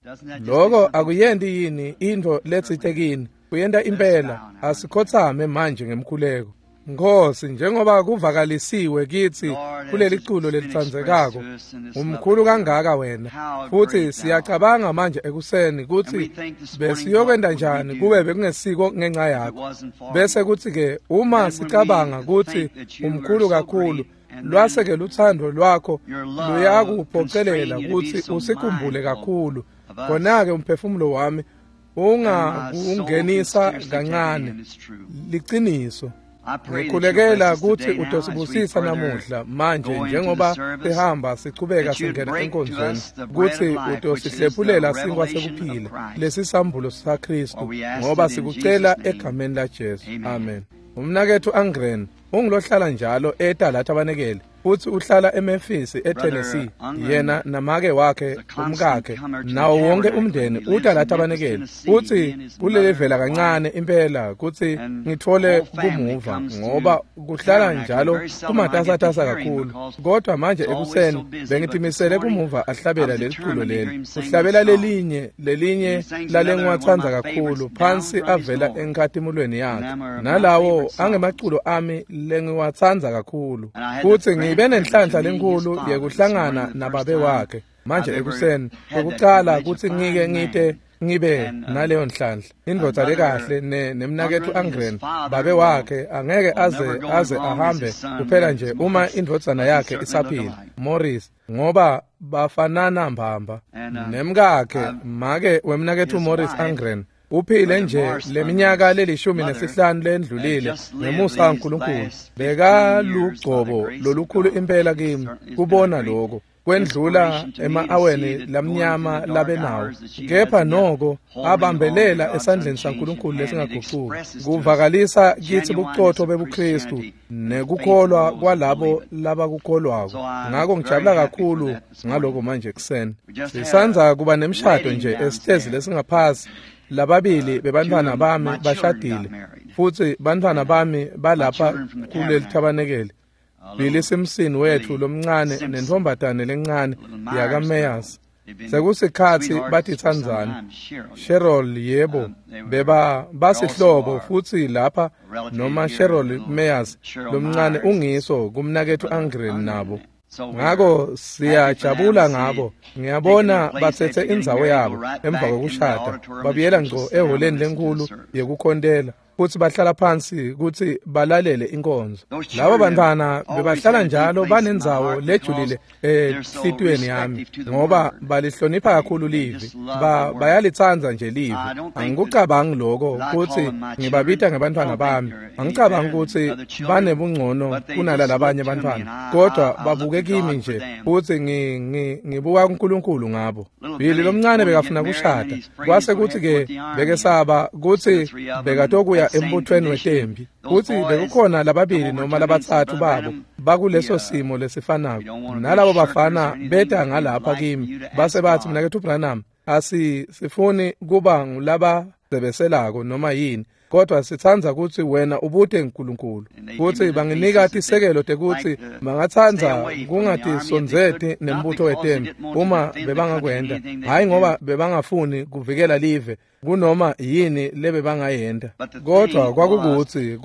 Lokho akuyendi yini into letsithekini uyenda impela asikhothame manje ngemkhuleko. Nkosi njengoba kuvakalisiwe kithi kuleli culo lelitsandzekako umkhulu kangaka wena futhi siyacabanga manje ekuseni kuthi besiyokwenda njani kube bekungesiko ngenxa yakho bese kuthi ke uma sicabanga kuthi umkhulu kakhulu lwaseke luthando lwakho luyakuphocelela ukuthi usikhumbule kakhulu khona ke umphefumulo wami ungenisa kancane liqiniso. Ngikhulekela ukuthi utosibusisa namuhla manje njengoba sihamba sichubeka singena enkonzweni ukuthi utosihlephulela sinkwa sekuphila lesisambulo saKristu ngoba sikucela egameni laJesu. Amen. Umnakethu Angren ungilohlala njalo eTalatha abanekeli futhi uhlala eMemphis eTennessee yena namake wakhe umkakhe nawo wonke umndeni uTalatha abanekeli futhi kulelevela kancane impela kuthi ngithole kumuva ngoba kuhlala njalo kumatasatasa kakhulu kodwa manje ekuseni bengithimisele kumuva ahlabela leliculo leli uhlabela lelinye lalengwathandza kakhulu phansi avela enkathimulweni yakhe nalawo angemaculo ami lengiwathandza kakhulu futhi ngibe nenhlanhla lenkulu yekuhlangana nababe wakhe manje ekuseni ukucala ukuthi ngibe naleyo nhlanhla indvodza lekahle nemnakethu Angren babe wakhe angeke aze ahambe kuphela nje uma indvodzana yakhe isaphila Morris ngoba bafanana mbamba nemkakhe make wemnakethu Morris Angren uphile nje leminyaka leli15 lendlulile ngemusa kaNkulunkulu beka lugcobo lolukhulu impela kimi kubona lokho kwendlula ema-aweni lamnyama labenawo kepha noko abambelela esandleni saNkulunkulu lesingaguquki kuvakalisa kithi buqotho bebuKristu nekukholwa kwalabo labakukholwako ngakho ngijabula kakhulu ngaloko manje kuseni sisanza kuba nemshado nje esitezi lesingaphasi lababili bebantwana bami bashadile futhi bantwana bami balapha kuleli thabanekeli Billy Simpson wethu lomncane nentombatane lencane yaka Meyers sekusikhathi bathi Tanzania Cheryl yebo beba basihlobo futhi lapha noma Cheryl Meyers lomncane ungiso kumnakethu Angren nabo ngako siyajabula ngabo ngiyabona bathethe indzawo yabo emva kokushada babiyela ngco eholeni lenkulu yekukhontela futhi bahlala phansi ukuthi balalele inkonzo labo bantwana bebahlala njalo banenzawo lejulile ehlitweni yami ngoba balihlonipha kakhulu livi bayalithanza nje livi angikucabangi lokho ukuthi ngibabita ngebantwana bami angicabangi ukuthi banebungcono kunalabanye abantwana kodwa babuke kimi nje futhi ngibuka uNkulunkulu ngabo Billy lomncane bekafuna kushada kwase kuthi ke bekesaba kuthi bekatokuya embuthweni wetembi futhi bekukhona lababili noma labathathu babo bakuleso simo lesifanako nalabo bafana beta ngalapha kimi base bathi mnakethu Branham sifuni kuba ngulaba sebeselako noma yini kodwa sithanza ukuthi wena ubuthe uNkulunkulu futhi banginika isekelo tekuthi bangathanza kungathi sonzete nembutho wetembi uma bebangakwenda hayi ngoba bebangafuni kuvikela live kunoma yini lebe bangayenda kodwa kwakukuthi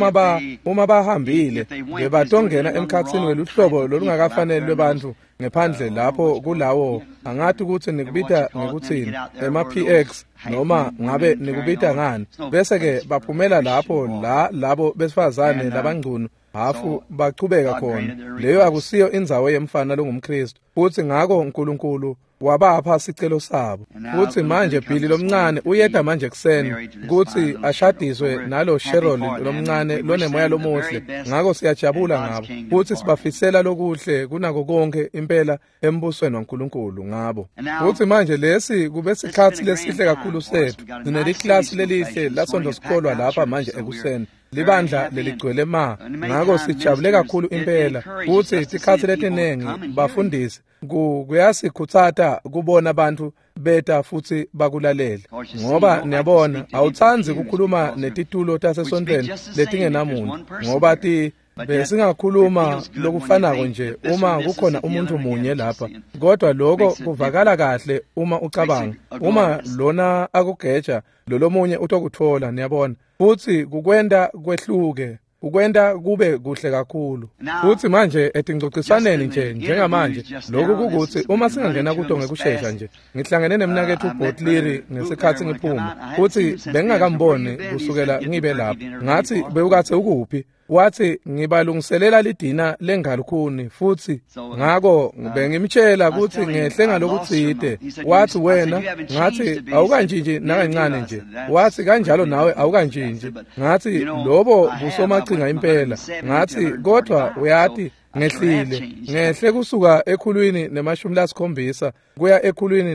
uma bahambile bebatongena emkhathini weluhlobo lolungakafanele lwebantu ngephandle lapho kulawo angathi ukuthi nikubita ngikuthini ema-PX noma ngabe nikubita ngani bese ke baphumela lapho labo besifazane labangcunu hafu baqhubeka khona leyo akusiyo indzawo yemfana longumKristu futhi ngako uNkulunkulu wabapha sicelo sabo futhi manje Billy lomncane uyeda manje kuseni ukuthi ashadiswe nalo Cheryl lomncane lonemoya lomuhle ngako siyajabula ngabo futhi sibafisela lokuhle kunako konke impela embusweni waNkulunkulu ngabo futhi manje lesi kube sikhathi lesihle kakhulu sethu sineliklasi lelihle lasonto sikholwa lapha manje ekuseni libandla leligcwele ngako sijabule kakhulu impela futhi isikhathi letinengi bafundisi kuyasikhuthata kubona abantu beta futhi bakulalele ngoba niyabona awuthanzi ukukhuluma netitulo tasesontweni letingenamuntu ngoba besingakhuluma lokufanako nje uma kukhona umuntu munye lapha, kodwa lokho kuvakala kahle uma ucabanga, uma lona akugeja lomunye utokuthola, niyabona, futhi kukwenda kwehluke, ukwenda kube kuhle kakhulu. Futhi manje etingcociswaneni nje njengamanje lokhu kukuthi uma singangena kuto ngekusheshsha nje, ngihlangene nemnakethu uBotliri ngesikhathi ngiphuma, futhi bengingakamboni kusukela ngibe lapha, ngathi bewukathi ukuphi, wathi ngibalungiselela lidina lengalukhuni, futhi ngako bengimtshela ukuthi ngehle ngalokutside. Wathi wena, ngathi awukanjinji nakancane nje, wathi kanjalo nawe awukanjinji, ngathi lobo busomachinga impela, ngathi kodwa uyathi ngehlile, ngehle kusuka ekhulwini ne-17 kuya ekhulwini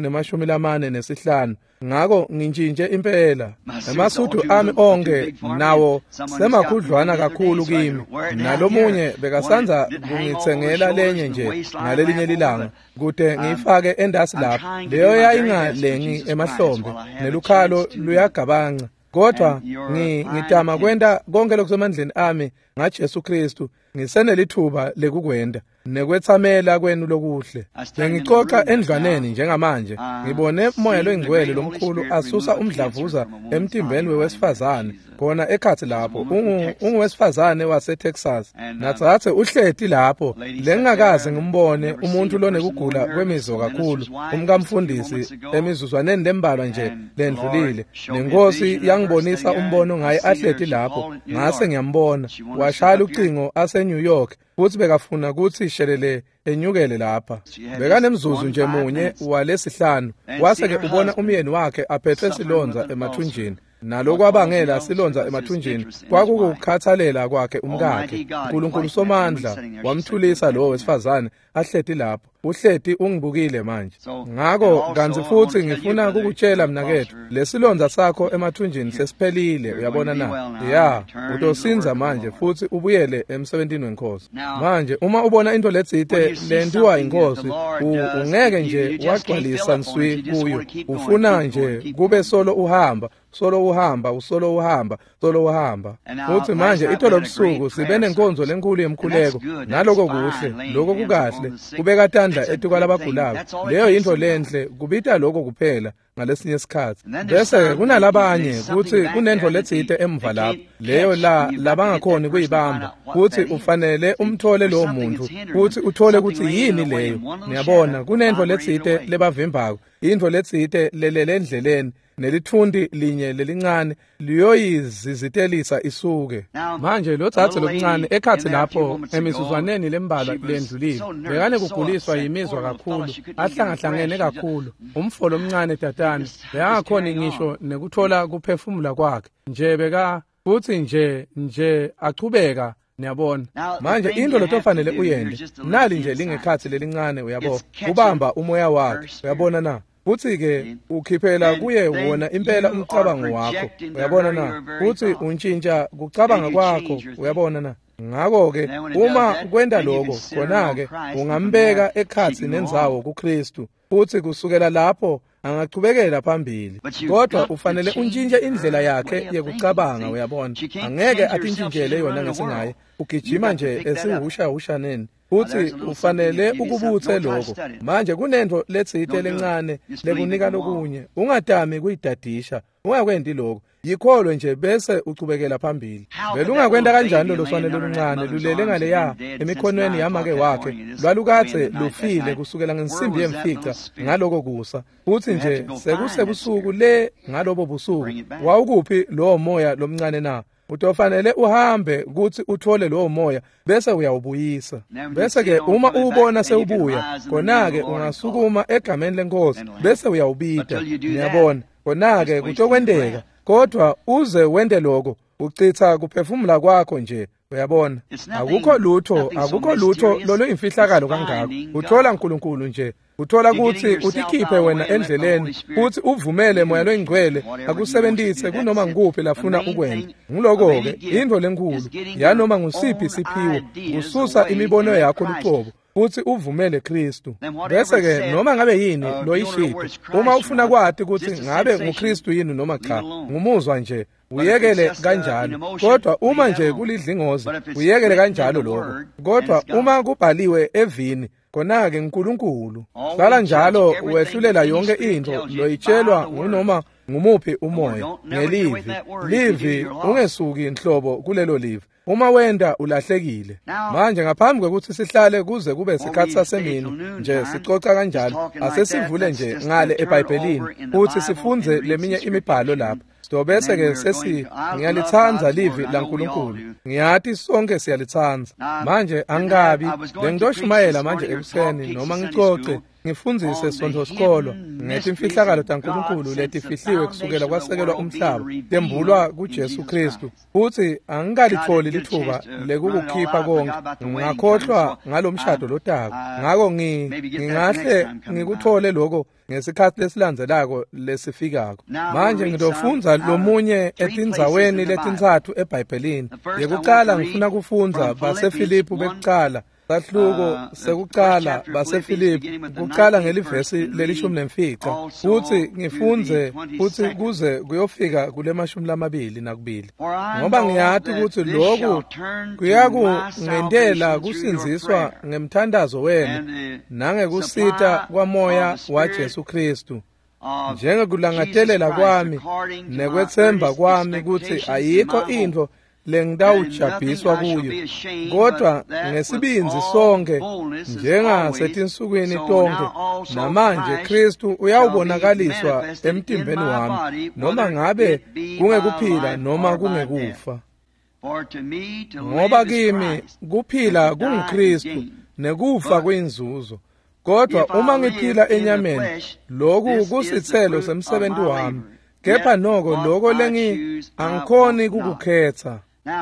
ne-45, ngako ngintshintshe impela. Emasuthu ami onke nawo semakhudlwana kakhulu kimi, nalomunye bekasanza kungithengela lenye nje ngalelinye lilanga kude ngiyifake endasi lapha, leyo yayingalengi emahlombe nelukhalo luyagabanca. Kodwa ngitama kwenda konke lokusemandleni ami ngaJesu Kristu, ngisenelithuba lekukwenda nekwethamela kwenu lokuhle. Bengicoca endlwaneni njengamanje, ngibone umoya lwengcwele lomkhulu asusa umdlavuza emtimbeni wewesifazane khona ekhathi lapho. Ungowesifazane waseTexas, nathathe uhleti lapho, lengakaze ngimbone umuntu lonekugula kwemizo kakhulu, umkamfundisi emizuzwaneni lembalwa nje lendlulile. Nenkosi yangibonisa umbono ngaye ahleti lapho, ngase ngiyambona, washaya ucingo ase-New York, futhi bekafuna ukuthi shelele enyukele lapha. Bekanemzuzu nje munye walesihlanu, wase-ke ubona umyeni wakhe aphethwe silonza emathunjini, nalokho abangela silonza emathunjini kwakukukhathalela kwakhe umkakhe. uNkulunkulu Somandla wamthulisa lowo wesifazane ahleti lapho. Uhleti ungibukile manje. Ngako kanzi futhi ngifuna ukukutshela mnakethu, lesilonza sakho emathunjini sesiphelile, uyabona na? Ya, utosinza manje futhi ubuyele emsebentini wenkosi. Manje uma ubona into letsite lendiwa inkosi, ungeke nje wagcwalisa nswi kuyo, ufuna nje kube solo uhamba, solo uhamba. Futhi manje itolo busuku sibe nenkonzo lenkulu yemkhuleko, naloko kuhle, lokho kukahle, kubeka tandla etukwalabagulayo. Leyo into lenhle, kubita lokho kuphela ngalesinye isikhathi. Bese kunalabanye kuthi kunento letsite emva lapho, leyo labangakhoni kuyibamba, futhi ufanele umthole lowo muntu, futhi uthole ukuthi yini leyo. Niyabona, kunento letsite lebavimbako, into letsite lelendleleni, nelithundi linye lelincane liyoyizizitelisa isuke. Manje lo thathe lokuncane ekhathi lapho emisuzwaneni lembalwa lendlulile, bekane kuguliswa yimizwa kakhulu, ahlangahlangene kakhulu, umfolo omncane tatane, beyangakhoni ngisho nekuthola kuphefumula kwakhe, nje futhi nje achubeka. Niyabona, manje into lotofanele uyende, nali nje lingekhathi lelincane, uyabona, ubamba umoya wakhe, uyabona na? Futhi-ke ukhiphela kuye wona impela umcabango wakho, uyabona na? Futhi untshintsha kucabanga kwakho, uyabona na? Ngako-ke uma kwenda lokho, khona-ke ungambeka ekhathi nenzawo kuKristu, futhi kusukela lapho angachubekela phambili. Kodwa ufanele untshintshe indlela yakhe yekucabanga, uyabona. Angeke atintshintshele yona ngesingaye, ugijima nje esihushahushaneni. Futhi ufanele ukubuthe lokho. Manje kunento letsite lencane lekunika lokunye, ungadami kuyidadisha, ungakwendi lokho. Yikholwe nje bese uchubekela phambili. Vele ungakwenda kanjani lo swane loluncane lulele ngaleya emikhonweni yamake wakhe, lwalukathe lufile kusukela ngensimbi yemfica ngaloko kusa. Futhi nje sekusebusuku le ngalobo busuku, wawukuphi lowo moya lomncane na? Utofanele uhambe ukuthi uthole lowo moya bese uyawubuyisa. Bese-ke uma ubona sewubuya, khona-ke ungasukuma egameni lenkosi bese uyawubita. Niyabona, khona-ke kutokwendeka. Kodwa uze wende lokho, uchitha kuphefumula kwakho nje, uyabona. Akukho lutho lolo imfihlakalo kangako. Uthola uNkulunkulu nje, uthola ukuthi utikhiphe wena endleleni, futhi uvumele moya lwengcwele akusebenzise kunoma ngikuphi lafuna ukwenza. Ngiloko-ke into lenkulu, yanoma ngusiphi isiphiwo, ususa imibono yakho lucobo, futhi uvumele Kristu. Bese-ke noma ngabe yini lo ishito, uma ufuna kwathi ukuthi ngabe nguKristu yini noma cha, ngumuzwa nje, uyekele kanjalo. Kodwa uma nje kulidlingozi, uyekele kanjalo lokho. Kodwa uma kubhaliwe evini, khona-ke uNkulunkulu. Hlala njalo wehlulela yonke into loyitshelwa ngunoma ngumuphi umoya ngelivi. Livi ungesuki inhlobo kulelo livi. Uma wenda ulahlekile. Manje ngaphambi kokuthi sihlale kuze kube isikhathi sasemini nje sicoca kanjalo, asesivule nje ngale eBhayibhelini ukuthi sifunze leminye imibhalo lapha. Bese ke ngiyalithanza livi laNkulunkulu. Ngiyathi sonke siyalithanza. Manje angabi bengidoshumayela manje ekuseni noma ngicoce ngifundzise sonto sikolo ngethi imfihlakalo kaNkulunkulu letifihliwe kusukela kwasekelwa umhlaba tembulwa kuJesu Kristu. Futhi angikalitfoli lithuba lekukukhipha konke. Ngakhohlwa ngalomshado lodaka. Ngako ngingahle ngikuthole lokho ngesikhathi lesilandzelako lesifikako. Manje ngizofunza lomunye etindzaweni letintsathu eBhayibhelini. Yekuqala ngifuna kufunza baseFilipi bekuqala. Sahluko sekuqala baseFilipi kuqala ngelivesi le-14 futhi ngifunze futhi kuze kuyofika kule-22. Ngoba ngiyathi ukuthi lokhu kuyakungendela kusinziswa ngemthandazo wenu nangekusita kwamoya waJesu Kristu, njengekulangatelela kwami nekwethemba kwami ukuthi ayikho into lengidawujabhiswa kuyo, kodwa ngesibinzi sonke njengasetinsukwini tonke namanje Kristu uyawubonakaliswa emtimbeni wami, noma ngabe kungekuphila noma kungekufa. Ngoba kimi kuphila kunguKristu nekufa kuyinzuzo. Kodwa uma ngiphila enyameni, lokhu kusithelo semsebenzi wami, kepha noko lokho angikhoni kukukhetha.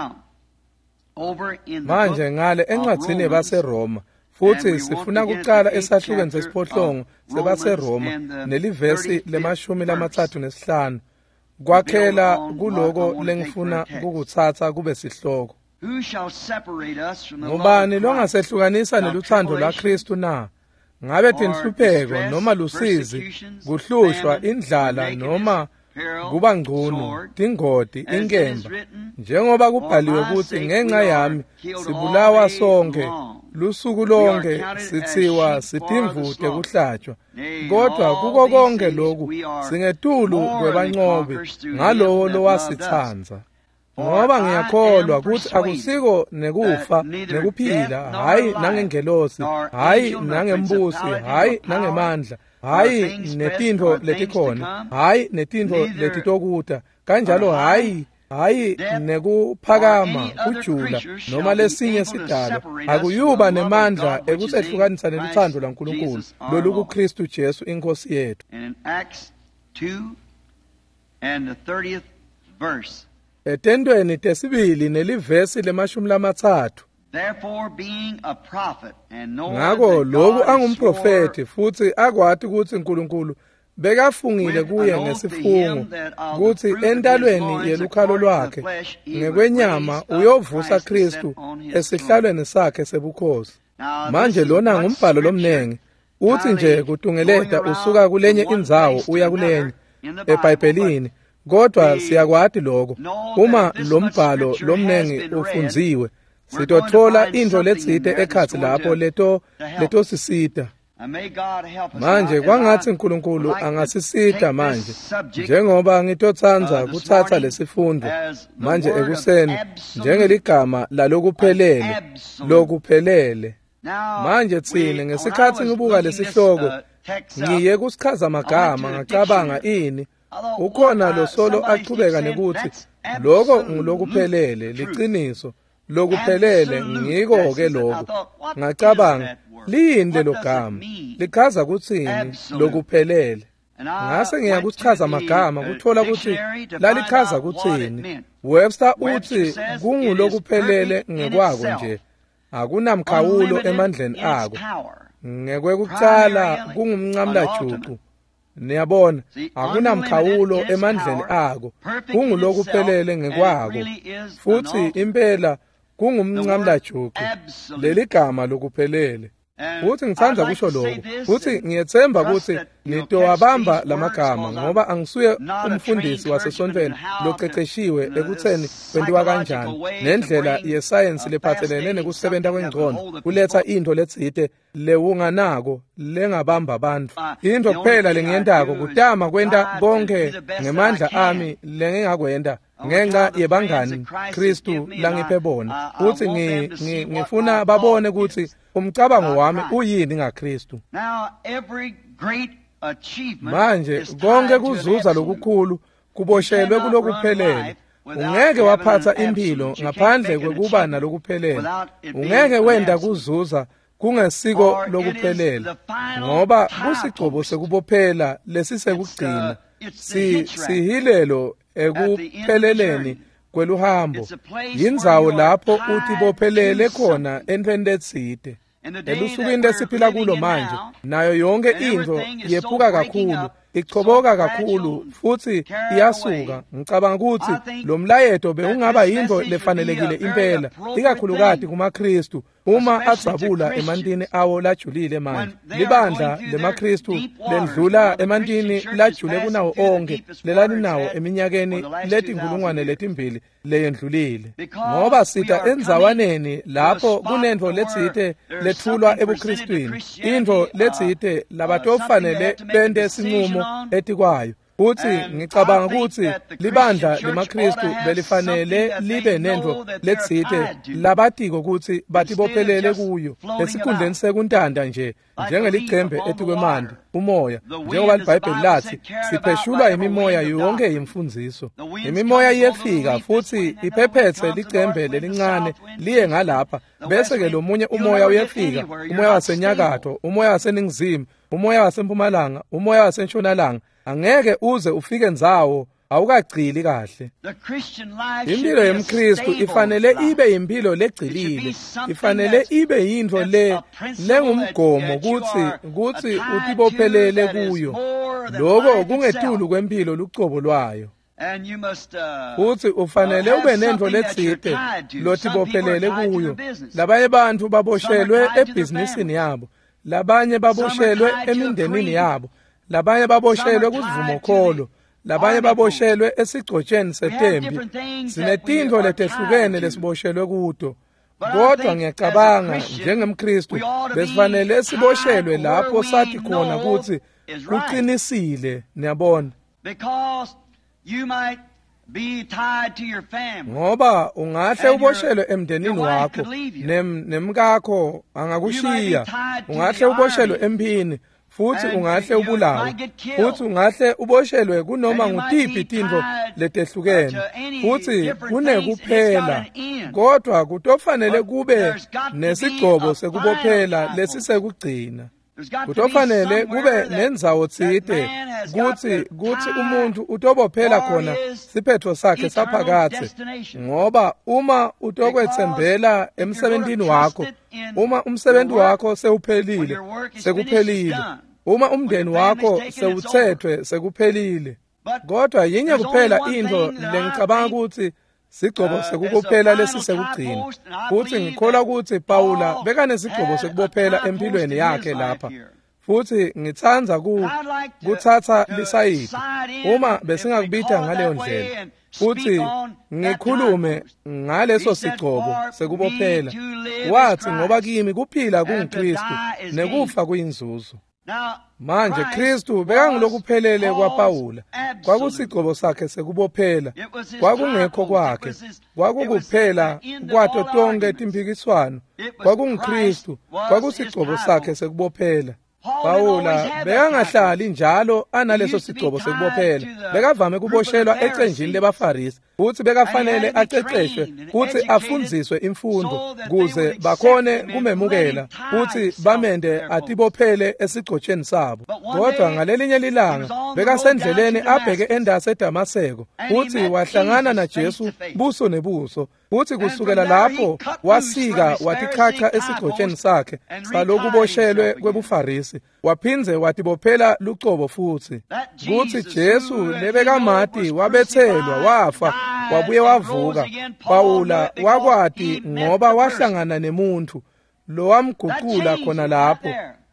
Manje ngale encwadzini yabaseRoma, futhi sifuna kuqala esahlukweni sesiphohlongo sebaseRoma nelivesi le-35 kwakhela kuloko lengifuna kukuthatha kube sihloko. Ngubani longasehlukanisa neluthando lwaKristu na? Ngabe tinhlupheko noma lusizi, kuhlushwa, indlala noma kuba ngcono, tingoti, inkemba, njengoba kubhaliwe ukuthi ngenxa yami sibulawa sonke, lusuku lonke sithiwa sitimvute kuhlatshwa. Kodwa kuko konke lokhu singetulu kwebancobi ngalowo lowasithanza. Ngoba ngiyakholwa ukuthi akusiko nekufa nekuphila, hayi nangengelosi, hayi nangembusi, hayi nangemandla, hayi netintfo letikhona, hayi netintfo letitokuta, kanjalo hayi nekuphakama kujula noma lesinye sidalo, akuyuba nemandla ekusehlukanisa neluthando laNkulunkulu lolu kuKristu Jesu inkosi yethu. Etendweni tesibili nelivesi le-30. Ngako lokhu angumprofeti futhi akwati ukuthi uNkulunkulu bekafungile kuye ngesifungo ukuthi entalweni yelukhalo lwakhe ngekwenyama uyovusa Kristu esihlalweni sakhe sebukhosi. Manje lona ngumbhalo lomnengi uthi nje kutungeleta usuka kulenye indzawo uya kulenye eBhayibhelini. Kodwa siyakwati lokho, uma lombhalo lomnengi ufunziwe, sitothola into letsite ekhatsi lapho leto sisita. Manje kwangathi uNkulunkulu angasisita manje, njengoba ngitotsanza kuthatha lesifundo manje ekuseni njengeligama lokuphelele. Manje tsine ngesikhathi ngibuka lesihloko ngiye kusichaza amagama ngacabanga ini ukhona lo solo achubeka nekuthi lokho ngilokuphelele liqiniso lokuphelele ngiko ke lokho. Ngacabanga liyini lo gama lichaza kuthini lokuphelele. Ngase ngiyakuchaza amagama kuthola ukuthi lalichaza kuthini. Webster uthi kungulokuphelele ngekwako nje, akunamkhawulo emandleni ako. Ngekwekucala kungumncamlajuqu. Niyabona, akunamkhawulo emandleni ako, kungulokuphelele ngekwako, futhi impela kungumncamlajuqu leli gama lokuphelele. Futhi ngithanda kusho lokho. Futhi ngiyethemba ukuthi nitowabamba lamagama ngoba angisuye umfundisi wasesontweni loqeqeshiwe ekutheni kwenziwa kanjani nendlela yesayensi lephathelene nekusebenza kwengqondo kuletha into letsite lewunganako lengabamba abantu. Into kuphela lengiyentako kutama kwenta konke ngemandla ami lengingakwenda ngenxa yebangani Kristu langiphe bona. Futhi ngifuna babone ukuthi umcabango wami uyini ngaKristu. Manje konke kuzuza lokukhulu kuboshelwe kulokuphelele. Ungeke waphatha impilo ngaphandle kwekuba nalokuphelele. Ungeke wenda kuzuza kungesiko lokuphelele ngoba kusigcobo sekubophela lesisekugcina sihilelo ekupheleleni kweluhambo. Yindzawo lapho uthi bophelele khona entweni letsite. Elusukwini lesiphila kulo manje nayo yonke into yephuka kakhulu, ichoboka kakhulu futhi iyasuka. Ngicabanga ukuthi lo mlayeto beungaba yinto lefanelekile impela, ikakhulukati kumaKristu uma adzabula emantini awo lajulile manje. Libandla lemaKristu lendlula emantini lajule kunawo onke lelalinawo eminyakeni letinkulungwane letimbili leyendlulile. Ngoba sita endzawaneni lapho kunento letsite lethulwa ebuKristwini, into letsite labatofanele bende sinqumo etikwayo. Futhi ngicabanga ukuthi libandla lemaKristu belifanele libe nento letsite labatiko ukuthi batibophelele kuyo esikhundleni sekuntanda nje njengelicembe etikwemandi umoya, njengoba iBhayibheli lathi sipheshulwa imimoya yonke imfundiso. Imimoya iyefika futhi iphephethe licembe lelincane liye ngalapha, bese ke lomunye umoya uyefika, umoya wasenyakatho, umoya waseningizimu, umoya wasempumalanga, umoya wasentshonalanga. Angeke uze ufike nzawo awukagcili kahle. Impilo yemKristu ifanele ibe impilo legcilile, ifanele ibe yinto lengumgomo kuthi utibophelele kuyo. Lokho kungetulu kwempilo lucobo lwayo. Futhi ufanele ube nento letsite lotibophelele kuyo. Labanye bantu baboshelwe ebhizinisini yabo, labanye baboshelwe emindenini yabo, labanye baboshelwe kuzivumo kholo, labanye baboshelwe esigcotsheni setembi. Sinetinto letehlukene lesiboshelwe kuto. Kodwa ngiyacabanga njengemKristu besifanele siboshelwe lapho sathi khona ukuthi kuqinisile, niyabona. Ngoba ungahle uboshelwe emndenini wakho nemkakho angakushiya, ungahle uboshelwe empini futhi ungahle ubulawe, futhi ungahle uboshelwe kunoma ngutiphi tinto letehlukene, futhi kunekuphela. Kodwa kutofanele kube nesigcobo sekubophela lesisekugcina. Kutofanele kube nendzawo tsite kuthi umuntu utobophela khona siphetho sakhe saphakathe. Ngoba uma utokwethembela emsebentini wakho, uma umsebenzi wakho sewuphelile, sekuphelile. Uma umndeni wakho sewuthethwe, sekuphelile. Kodwa yinye kuphela into lengicabanga ukuthi sigcobo sekubophela lesisekugcina. Futhi ngikholwa ukuthi Pawula bekanesigcobo sekubophela empilweni yakhe lapha. Futhi ngithanza kuthatha lisayidi uma besingakubita ngaleyo ndlela. Futhi ngikhulume ngaleso sigcobo sekubophela. Wathi ngoba kimi kuphila kunguKristu nekufa kuyinzuzo. Manje Kristu bekangilokuphelele kwaPawula. Kwakusigcobo sakhe sekubophela. Kwakungekho kwakhe. Kwakukuphela kwato tonke timpikiswano. KwakunguKristu. Kwakusigcobo sakhe sekubophela. Pawula bekangahlali njalo analeso sigcobo sekubophela. Bekavame kuboshelwa ecenjini lebaFarisi. Futhi bekafanele aqeqeshwe futhi afundziswe imfundo kuze bakhone kumemukela futhi bamende atibophele esigcotsheni sabo. Kodwa ngalelinye lilanga bekasendleleni abheke endase eDamaseko futhi wahlangana naJesu buso nebuso. Futhi kusukela lapho wasika watichacha esigcotsheni sakhe salokuboshelwe kwebuFarisi. Waphindze watibophela lucobo futhi. Kuthi Jesu lebekamati wabethelwa wafa wabuye wavuka. Pawula wakwati ngoba wahlangana nemuntu lo wamguqula khona lapho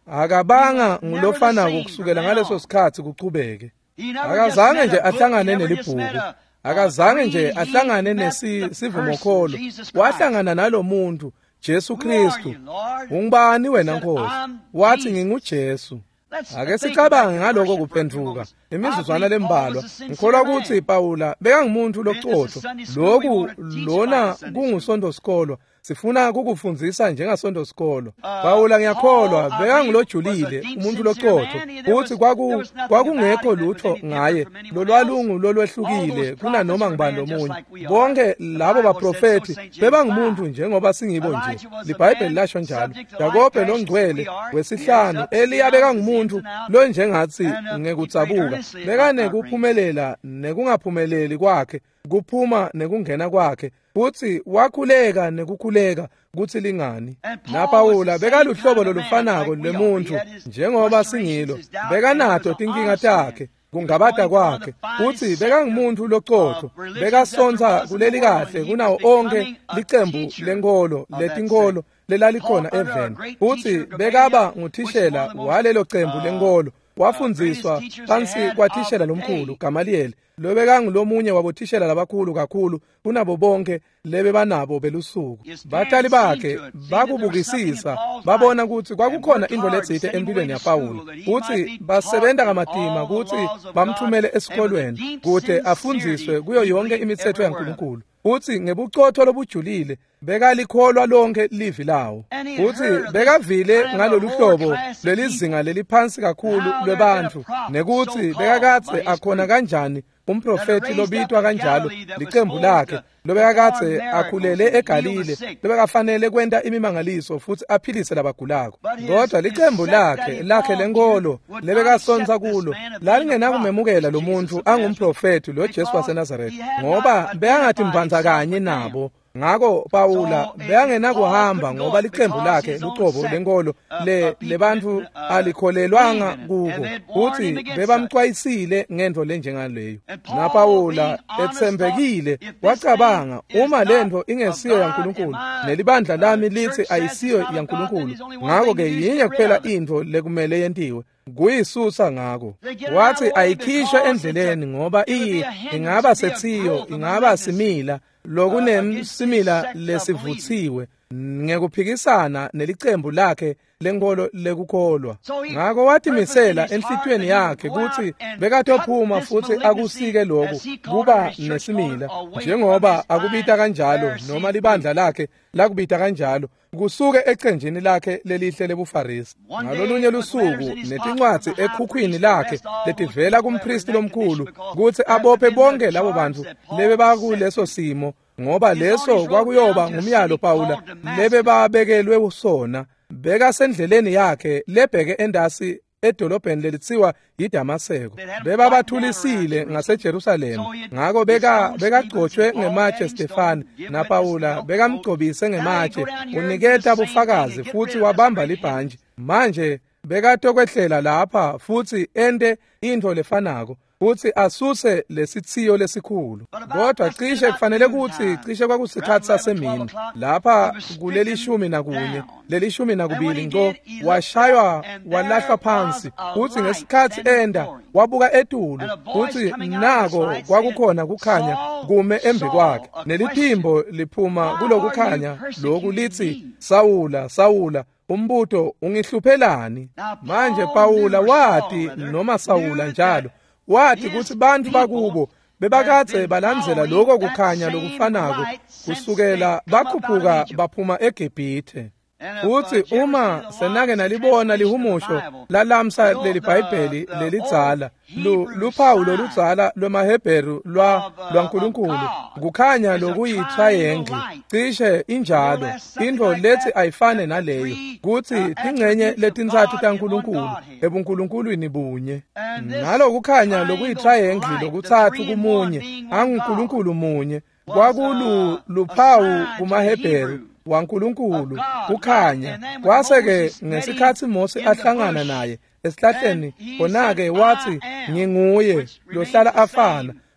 akabanga ngilofana kusukela ngaleso sikhathi kuqhubeke. Akazange nje ahlangane nelibhuku, akazange nje ahlangane nesivumokholo, wahlangana nalomuntu Jesu Kristu. Ungubani wena Nkosi? Wathi nginguJesu. Ake sicabange ngaloko kuphenduka imizuzwana lembalwa. Ngikholwa ukuthi Pawula bekangumuntu loqotho. Lokhu lona kungusondo sikolo sifuna ukukufundisa njengasonto sikolo. Pawula ngiyakholwa bekangilojulile umuntu loqotho uthi kwakungekho lutho ngaye lolwalungu lolwehlukile kuna noma ngibani lomunye. Bonke labo baprofeti bebangumuntu njengoba singibo nje. LiBhayibheli lasho njalo. Yakobe longcwele wesihlanu Eliya bekangumuntu lo njengathi ngekutsabuka. Bekane kuphumelela nekungaphumeleli kwakhe, kuphuma nekungena kwakhe. Futhi wakhuleka nekukhuleka kuthi lingani. NaPawula bekaluhlobo lolufanako lemuntu njengoba singilo. Bekanato tinkinga takhe kungabada kwakhe. Futhi bekangumuntu loqotho. Bekasonza kuleli kahle kunawo onke licembu lenkolo letinkolo lelalikhona eveni. Futhi bekaba nguthishela walelo cembu lenkolo. Wafundziswa phansi kwathishela lomkhulu Gamaliyeli. Lo bekangulomunye wabothishela labakhulu kakhulu kunabo bonke lebe banabo belusuku. Batali bakhe bakubukisisa babona ukuthi kwakukhona into letsite empilweni yaPawula. Uthi basebenza kamadima ukuthi bamthumele esikolweni kude afundziswe kuyo yonke imithetho yaNkulunkulu. Uthi ngebucotho lobujulile bekalikholwa lonke livi lawo. Uthi bekavile ngalolu hlobo lelizinga leliphansi kakhulu lwebantu nekuthi bekakathe akhona kanjani umprofeti lobitwa kanjalo licembu lakhe lobekakathe akhulele eGalile lobekafanele kwenta imimangaliso futhi aphilise labagulako. Kodwa licembu lakhe lenkolo lebekasonza kulo lalingenakumemukela lo muntu angumprofeti lo Jesu waseNazaretha ngoba beyangathi mbanza kanye nabo. Ngako Pawula beyangenakuhamba ngoba licembu lakhe luqobo lenkolo lebantu alikholelwanga kuko uthi bebamxwayisile ngento lenjengaleyo. NaPawula ethembekile wacabanga uma lento ingesiyo yaNkulunkulu nelibandla lami lithi ayisiyo yaNkulunkulu, ngako ke yinye kuphela into lekumele yentiwe kuyisusa ngako. Wathi ayikhishwe endleleni ngoba ingaba sethiyo ingaba simila lokunemsimila lesivuthiwe ngekuphikisana nelicembu lakhe lenkolo lekukholwa. Ngako watimisela enhlitweni yakhe ukuthi bekatophuma futhi akusike lokhu kuba nesimila njengoba akubita kanjalo noma libandla lakhe lakubita kanjalo kusuke ecenjini lakhe lelihle lebufarisi. Ngalolunye lusuku netincwadi ekhukhwini lakhe letivela kumpristi lomkhulu ukuthi abophe bonke labo bantu lebe bakuleso simo ngoba leso kwakuyoba ngumyalo Pawula lebe babekelwe usona. Bekasendleleni yakhe lebheke endasi edolobheni lelithiwa yiDamaseko. Bebabathulisile ngaseJerusalema. Ngako bekagcotshwe ngematshe Stefane naPawula bekamgcobise ngematshe uniketa bufakazi futhi wabamba libhanji. Manje bekatokwehlela lapha futhi ende into lefanako futhi asuse lesithiyo lesikhulu. Kodwa cishe kufanele kuthi cishe kwakusikhathi sasemini lapha kuleli 11 leli 12 ngo washaywa walahlwa phansi futhi ngesikhathi enda wabuka etulu futhi nako kwakukhona kukhanya kume embi kwakhe neliphimbo liphuma kulokukhanya lokhu lithi Sawula Sawula umbuto ungihluphelani. Manje Pawula wathi noma Sawula njalo wathi ukuthi bantu bakubo bebakathe balandzela lokho kukhanya lokufanako kusukela bakhuphuka baphuma eGibhithe. Futhi uma senake nalibona lihumusho lalamsa leli Bhayibheli lelidzala luphawu loludzala lwamaHebheru lwaNkulunkulu kukhanya lokuyi-triangle cishe injalo into lethi ayifane naleyo kuthi tingcenye letintsathu taNkulunkulu ebuNkulunkulwini bunye. Nalo kukhanya lokuyi-triangle lokuthathu kumunye anguNkulunkulu munye kwakulu luphawu kumaHebheru waNkulunkulu kukhanya. Kwaseke ngesikhathi Mose ahlangana naye esihlahleni khona-ke wathi nginguye lohlala afana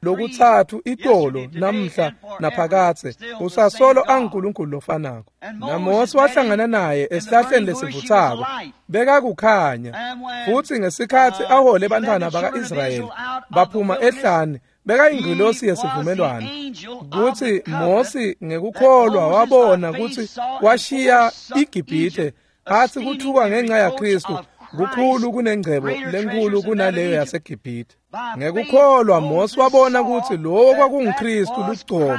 lokuthathu itolo namhla naphakathe usasolo ankulunkulu lofanako. naMose wahlangana naye esihlahleni lesivuthako bekakukhanya futhi ngesikhathi ahole abantwana baka-Israyeli baphuma ehlane beka ingilosi yesivumelwano kuthi Mose ngekukholwa wabona ukuthi washiya iGibhithe athi kuthuka ngenxa yaKristu kukhulu kunengcebo lenkulu kunaleyo yaseGibhithe. Ngekukholwa Mose wabona ukuthi lowo kwakunguKristu lugcobo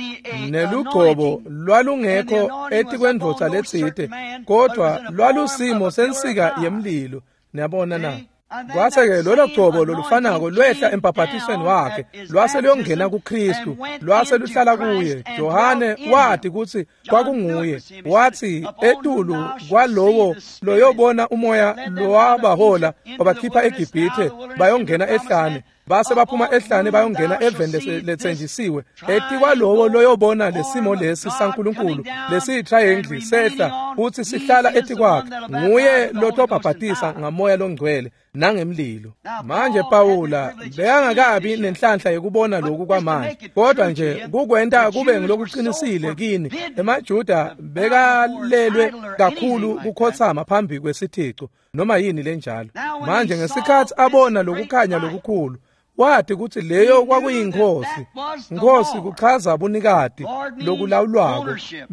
nelugcobo lwalungekho ethi kwendvodza letsite kodwa lwalusimo sensika yemlilo. Niyabona na? Kwase-ke lolo gcobo lolufanako lwehla empaphathisweni wakhe lwase luyongena kuKristu lwase luhlala kuye. Johane wathi ukuthi kwakunguye wathi etulu kwalowo loyobona umoya lowabahola wabakhipha eGibhithe bayongena ehlane base baphuma ehlane bayongena eveni lethenjisiwe ethi kwalowo loyobona lesimo lesi saNkulunkulu lesiyitriangle sehla uthi sihlala ethi kwakhe nguye lotobhabhatisa ngamoya longcwele nangemlilo. Manje Pawula beyangakabi nenhlanhla yokubona lokhu kwamanje kodwa nje kukwenta kube ngilokuqinisile kini emaJuda bekalelwe kakhulu kukhothama phambi kwesithixo noma yini lenjalo. Manje ngesikhathi abona lokukhanya lokukhulu wathi ukuthi leyo kwakuyinkosi. Inkosi kuchaza ubunikati lokulawulwako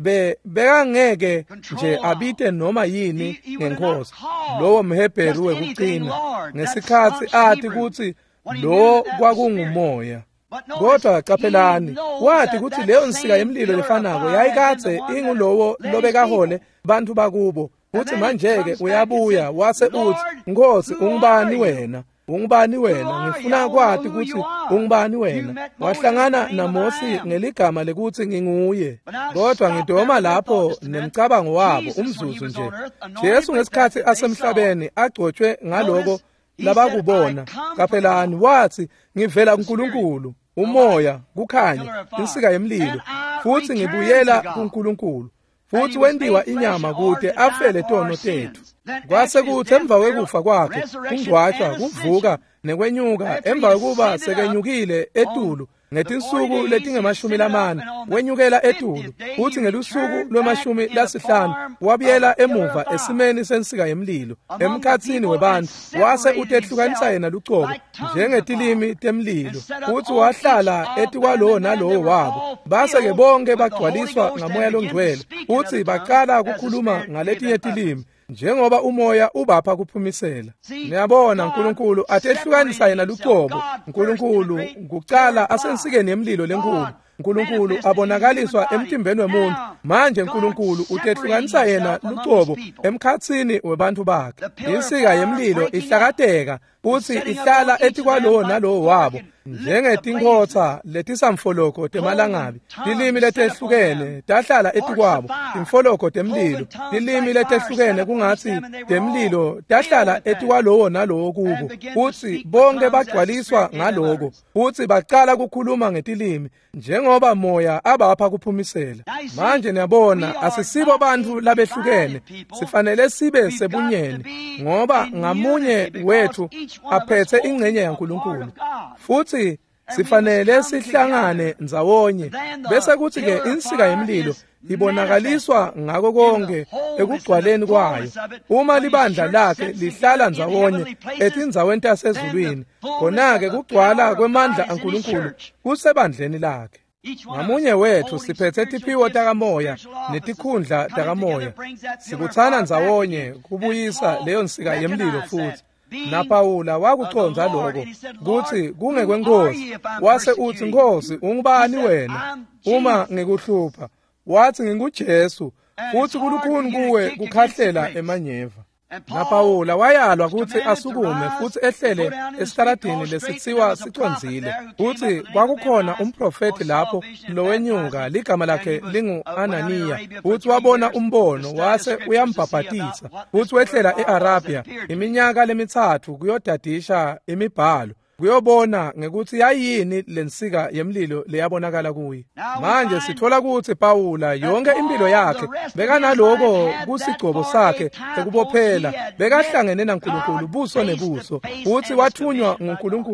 bekangeke nje abite noma yini ngenkosi. Lowo mHebheru wekuqina ngesikhathi athi ukuthi lo kwakungumoya. Kodwa qaphelani wathi ukuthi leyo nsika yemlilo lefanako yayikathe ingulowo lobekahole bantu bakubo uthi manje-ke uyabuya wase uthi Nkosi ungubani wena? Ungubani wena? Ngifuna kwathi ukuthi ungubani wena. Wahlangana naMose ngeligama lekuthi nginguye. Kodwa ngidoma lapho nemcabango wabo umzuzu nje. Jesu ngesikhathi asemhlabeni agcotshwe ngaloko labakubona. Kaphelani wathi ngivela kuNkulunkulu, umoya, kukhanya, insika yemlilo, futhi ngibuyela kuNkulunkulu. Futhi wendiwa inyama kude afele tono tethu. Kwase kuthi emva kwekufa kwakhe kungcwatshwa kuvuka nekwenyuka emva kokuba sekenyukile etulu ngetinsuku letingemashumi wenyukela etulu futhi ngelusuku lwemashumi lasihlanu wabuyela emuva esimeni sensika yemlilo emkhathini webantu wase utehlukanisa yena lucobo njengetilimi temlilo futhi wahlala ethi kwalowo nalowo wabo base-ke bonke bagcwaliswa ngamoya longcwele futhi baqala ukukhuluma ngaletinye tilimi njengoba umoya ubapha kuphumisela. Niyabona uNkulunkulu atehlukanisa yena lucobo. uNkulunkulu kucala asensikeni yemlilo lenkulu. uNkulunkulu abonakaliswa emtimbeni wemuntu. Manje uNkulunkulu utehlukanisa yena lucobo emkhathini webantu bakhe. Insika yemlilo ihlakateka futhi ihlala ethi kwalowo nalowo wabo njengetinkotha letisamfoloko temalangabi. Lilimi letehlukene tahlala ethi kwabo imfoloko temlilo. Lilimi letehlukene kungathi temlilo tahlala ethi kwalowo nalowo kubo. Futhi bonke bagcwaliswa ngaloko. Futhi baqala ukukhuluma ngetilimi njengoba moya abapha kuphumisela. Manje niyabona asisibo bantu labehlukene. Sifanele sibe sebunyeni ngoba ngamunye wethu aphethe ingcenye yaNkulunkulu. Futhi sifanele sihlangane ndzawonye bese kuthi-ke insika yemlilo ibonakaliswa ngako konke ekugcwaleni kwayo. Uma libandla lakhe lihlala ndzawonye etindzaweni tasezulwini khona-ke kugcwala kwemandla aNkulunkulu kusebandleni lakhe. Ngamunye wethu siphethe tiphiwo takamoya netikhundla takamoya. Sikuthana ndzawonye kubuyisa leyo nsika yemlilo futhi. NaPawula wakuconza lokho kuthi kungekwenkosi wase uthi Nkosi ungubani wena uma ngikuhlupha wathi nginguJesu futhi kulukhuni kuwe kukhahlela emanyeva. NaPawula wayalwa ukuthi asukume futhi ehlele esitaladini lesithiwa siconzile. Uthi kwakukhona umprofeti lapho lowenyuka ligama lakhe lingu-Ananiya. Uthi wabona umbono wase uyambhabhatisa. Uthi wehlela e-Arabia iminyaka lemithathu kuyodadisha imibhalo kuyobona ngekuthi yayini lensika yemlilo leyabonakala kuye. Manje sithola ukuthi Pawula yonke impilo yakhe bekanaloko kusigcobo sakhe ekubophela bekahlangene naNkulunkulu buso nebuso. Uthi wathunywa nguNkulunkulu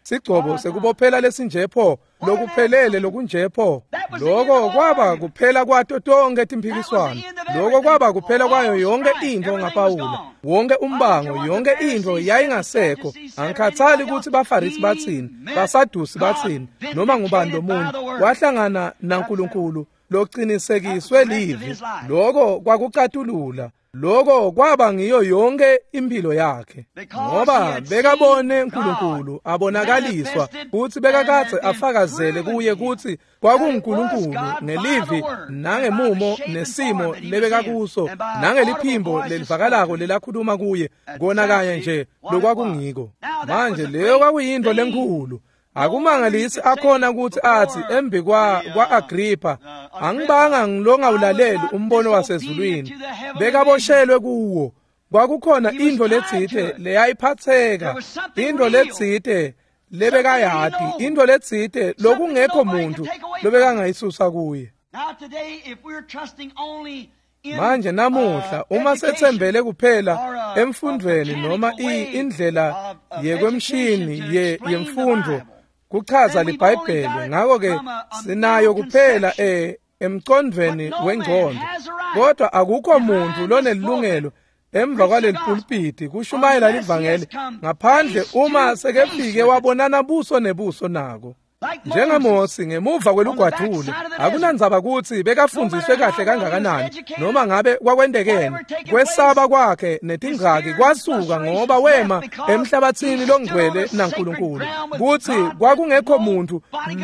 sigcobo sekubophela lesinjepho lokuphelele lokunjepho. Lokho kwaba kuphela kwato tonke timphikiswano. Lokho kwaba kuphela kwayo yonke into ngaPawula. Wonke umbango, yonke into yayingasekho. Angikhathali ukuthi baFarisi bathini, baSadusi bathini, noma ngubani lomuntu wahlangana naNkulunkulu loqinisekiswe livi. Lokho kwakucatulula. Lokho kwaba ngiyo yonke impilo yakhe. Ngoba bekabone uNkulunkulu abonakaliswa ukuthi bekakade afakazele kuye ukuthi kwakunguNkulunkulu ngelivi nangemumo nesimo lebekakuso nangeliphimbo lelivakalako lelakhuluma kuye kona kanye nje lokwakungiko. Manje leyo kwakuyinto lenkulu. Akumangalisi akhona ukuthi athi embi kwa-Agrippa, angibanga ngilonga ulaleli umbono wasezulwini. Bekaboshelwe kuwo. Kwakukhona into letsithe leyayiphatheka, into letsithe lebekayati, into letsithe lokungekho muntu lobekangayisusa kuye. Manje namuhla uma sethembele kuphela emfundweni noma indlela yekwemshini yemfundo kuchaza liBhayibheli, ngakho ke sinayo kuphela emcondweni wengqondo. Kodwa akukho muntu lonelilungelo emva kwaleli pulpiti kushumayela livangeli ngaphandle uma sekefike wabonana buso nebuso nako. NjengaMosi ngemuva kwelugwadule, akunandzaba ukuthi bekafundziswe kahle kangakanani noma ngabe kwakwendekene. Kwesaba kwakhe netingqaki kwasuka ngoba wema emhlabathini longcwele naNkulunkulu, kuthi kwakungekho muntu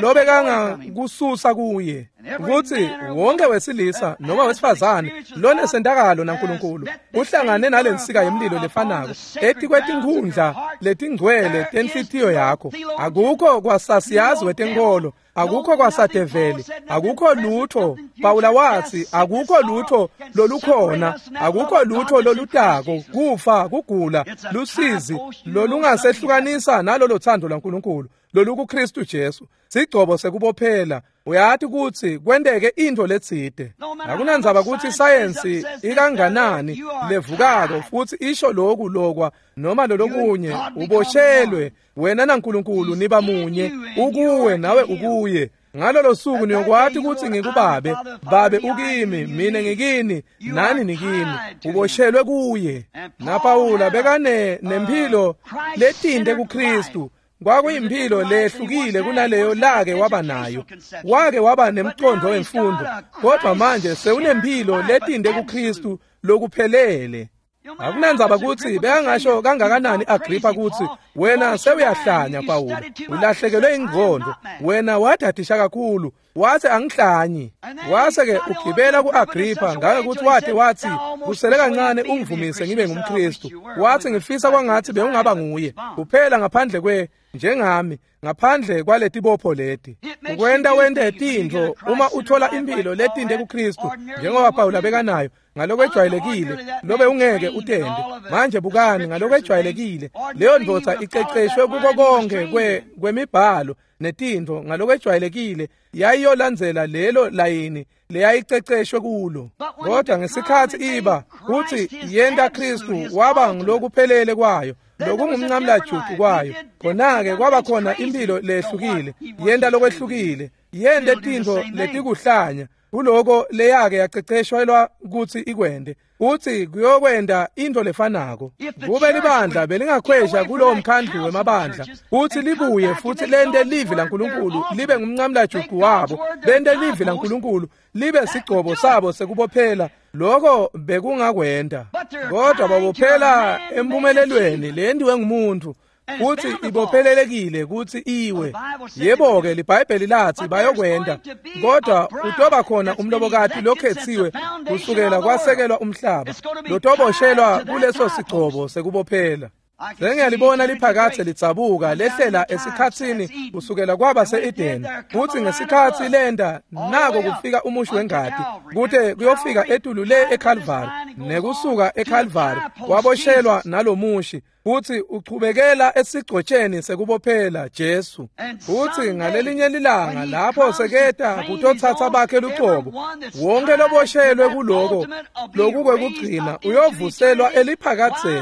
lobekangakususa kuye, ukuthi wonke wesilisa noma wesifazane lonesendakalo naNkulunkulu uhlangane nalensika yemlilo lefanako ethi kwetinkhundla letingcwele tenhlitiyo yakho. Akukho kwasasiyazi wetenkolo, akukho kwasadeveli, akukho lutho. Pawula wathi akukho lutho lolukhona, akukho lutho lolutako, kufa, kugula, lusizi lolungasehlukanisa nalolo thando laNkulunkulu lolu kuKristu Jesu. Sigcobo sekubophela. Uyathi ukuthi kwendeke into letside. Akunandzaba ukuthi sayensi ikanganani levukako futhi isho lokhu lokwa noma lolokunye, uboshelwe wena naNkulunkulu niba munye, ukuwe nawe ukuye. Ngalolo suku niyokwathi ukuthi ngikubabe, babe ukimi, mina ngikini, nani nikini. Uboshelwe kuye. NaPawula bekane nempilo letinde kuKristu. Kwakuyimpilo lehlukile kunaleyo lake waba nayo. Wake waba nemcondo wemfundo, kodwa manje sewunempilo letinde kuKristu lokuphelele. Akunandzaba ukuthi bekangasho kangakanani Agrippa ukuthi wena sewuyahlanya Pawula, ulahlekelwe ingqondo, wena wadadisha kakhulu, wathi angihlanyi. Wase-ke ugibela ku-Agrippa ngalokuthi wathi kusele kancane ungivumise ngibe ngumKristu. Wathi ngifisa kwangathi bewungaba nguye kuphela ngaphandle njengami, ngaphandle kwaletibopho leti. Ukwenda wende tintfo uma uthola impilo letinde kuKristu njengoba Pawula bekanayo ngalokwejwayelekile lobe ungeke utende. Manje bukani ngalokwejwayelekile leyo ndvodza iceceshwe kuko konke kwemibhalo netintfo ngalokwejwayelekile yayiyolandzela lelo layini leyayiceceshwe kulo. Kodwa ngesikhathi iba kuthi yenda Kristu waba ngilokuphelele kwayo lokungumncamlajucu kwayo, khona-ke kwaba khona impilo lehlukile, yenda lokwehlukile, yende tintfo letikuhlanya kuloko leyake yaceceshwelwa ukuthi ikwende, uthi kuyokwenda into lefanako. Kube libandla belingakhwesha kulowo mkhandlu wemabandla, uthi libuye futhi lende livi laNkulunkulu libe ngumncamlajucu wabo, lende livi laNkulunkulu libe sigcobo sabo sekubophela. Lokho bekungakwenda, kodwa babophela empumelelweni lendiwe ngumuntu, futhi ibophelelekile ukuthi iwe. Yebo-ke liBhayibheli lathi bayokwenda, kodwa utoba khona umlobokati lokhethiwe kusukela kwasekelwa umhlaba, lotoboshelwa kuleso sigcobo sekubophela. Sengiyalibona liphakathe litsabuka lehlela esikhatsini kusukela kwaba se-Edeni, futhi ngesikhathi lenda nako kufika umushi wengadi, kuthe kuyofika etulu le eKhalvari, nekusuka eKhalvari waboshelwa nalomushi, futhi uchubekela esigcotsheni sekubophela Jesu. Futhi ngalelinye lilanga lapho seketa kutothatha bakhe lucobo, wonke loboshelwe kuloko loku kwekugcina uyovuselwa eliphakatheni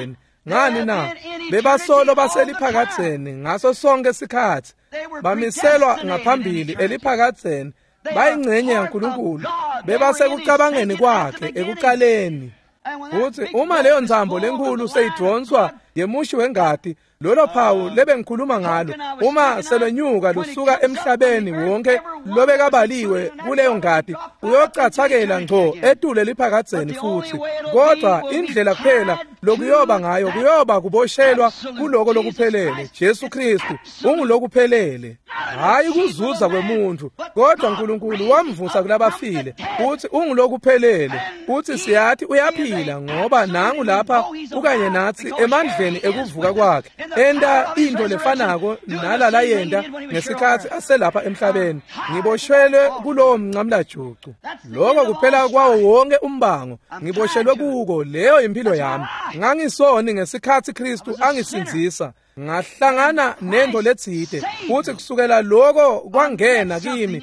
ngani na bebasolo baseliphakatheni ngaso sonke isikhathi bamiselwa ngaphambili eliphakatheni bayingcenye yaNkulunkulu bebasekucabangeni kwakhe ekuqaleni futhi uma leyo nzambo lenkulu seyidonswa yemushi wengadi lolo phawu lebengikhuluma ngalo uma selonyuka lusuka emhlabeni wonke lobekabaliwe kuleyo ngadi uyocathakela ngco etule liphakatheni futhi kodwa indlela kuphela lokuyoba ngayo kuyoba kuboshelwa kuloko lokuphelele Jesu Kristu ungulokuphelele hayi kuzuza kwemuntu kodwa uNkulunkulu wamvusa kulabafile futhi ungulokuphelele futhi siyathi uyaphila ngoba nangu lapha ukanye nathi emandleni ekuvuka kwakhe enda into lefanako nalala yenda ngesikhathi aselapha emhlabeni ngiboshwelwe kulowo mncamlajucu lokho kuphela kwawo wonke umbango ngiboshelwe kuko leyo impilo yami ngangisoni ngesikhathi Kristu angisinzisa ngahlangana nento letsite futhi kusukela lokho kwangena kimi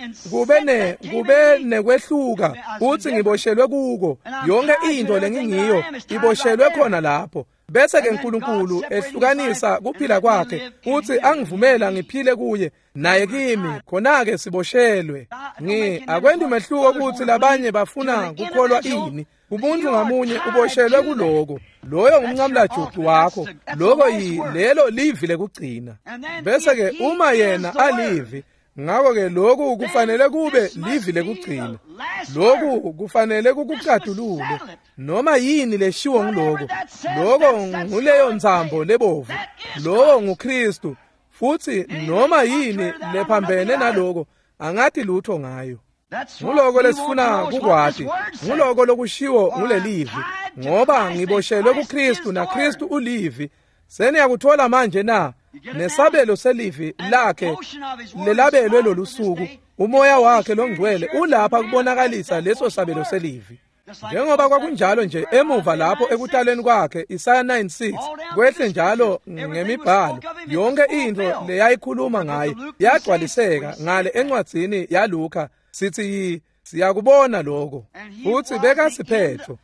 kube nekwehluka futhi ngiboshelwe kuko yonke into lengingiyo iboshelwe khona lapho bese ke uNkulunkulu ehlukanisa kuphila kwakhe futhi angivumela ngiphile kuye naye kimi khona ke siboshelwe akwendi mehluko ukuthi labanye bafuna kukholwa ini umuntu ngamunye uboshelwe kuloko loyo ngumncamlajucu wakho lokho yilelo livi lekugcina bese ke uma yena alivi ngakho ke lokhu kufanele kube livi lekugcina lokhu kufanele kukucatulule noma yini leshiwo ngiloko lokho nguleyo nzambo lebovu lokho nguKristu futhi noma yini lephambene naloko angathi lutho ngayo nguloko lesifuna kukwati nguloko lokushiwo ngulelivi ngoba ngiboshelwe kuKristu na Kristu ulivi seniyakuthola manje na nesabelo selivi lakhe lelabelwe lolusuku umoya wakhe longcwele ulapha kubonakalisa leso sabelo selivi njengoba kwakunjalo nje emuva lapho ekutaleni kwakhe Isaya 9:6 kwehle njalo ngemibhalo yonke into leyayikhuluma ngaye yagcwaliseka ngale encwadzini yaLuka sithi siyakubona lokho futhi bekasiphetho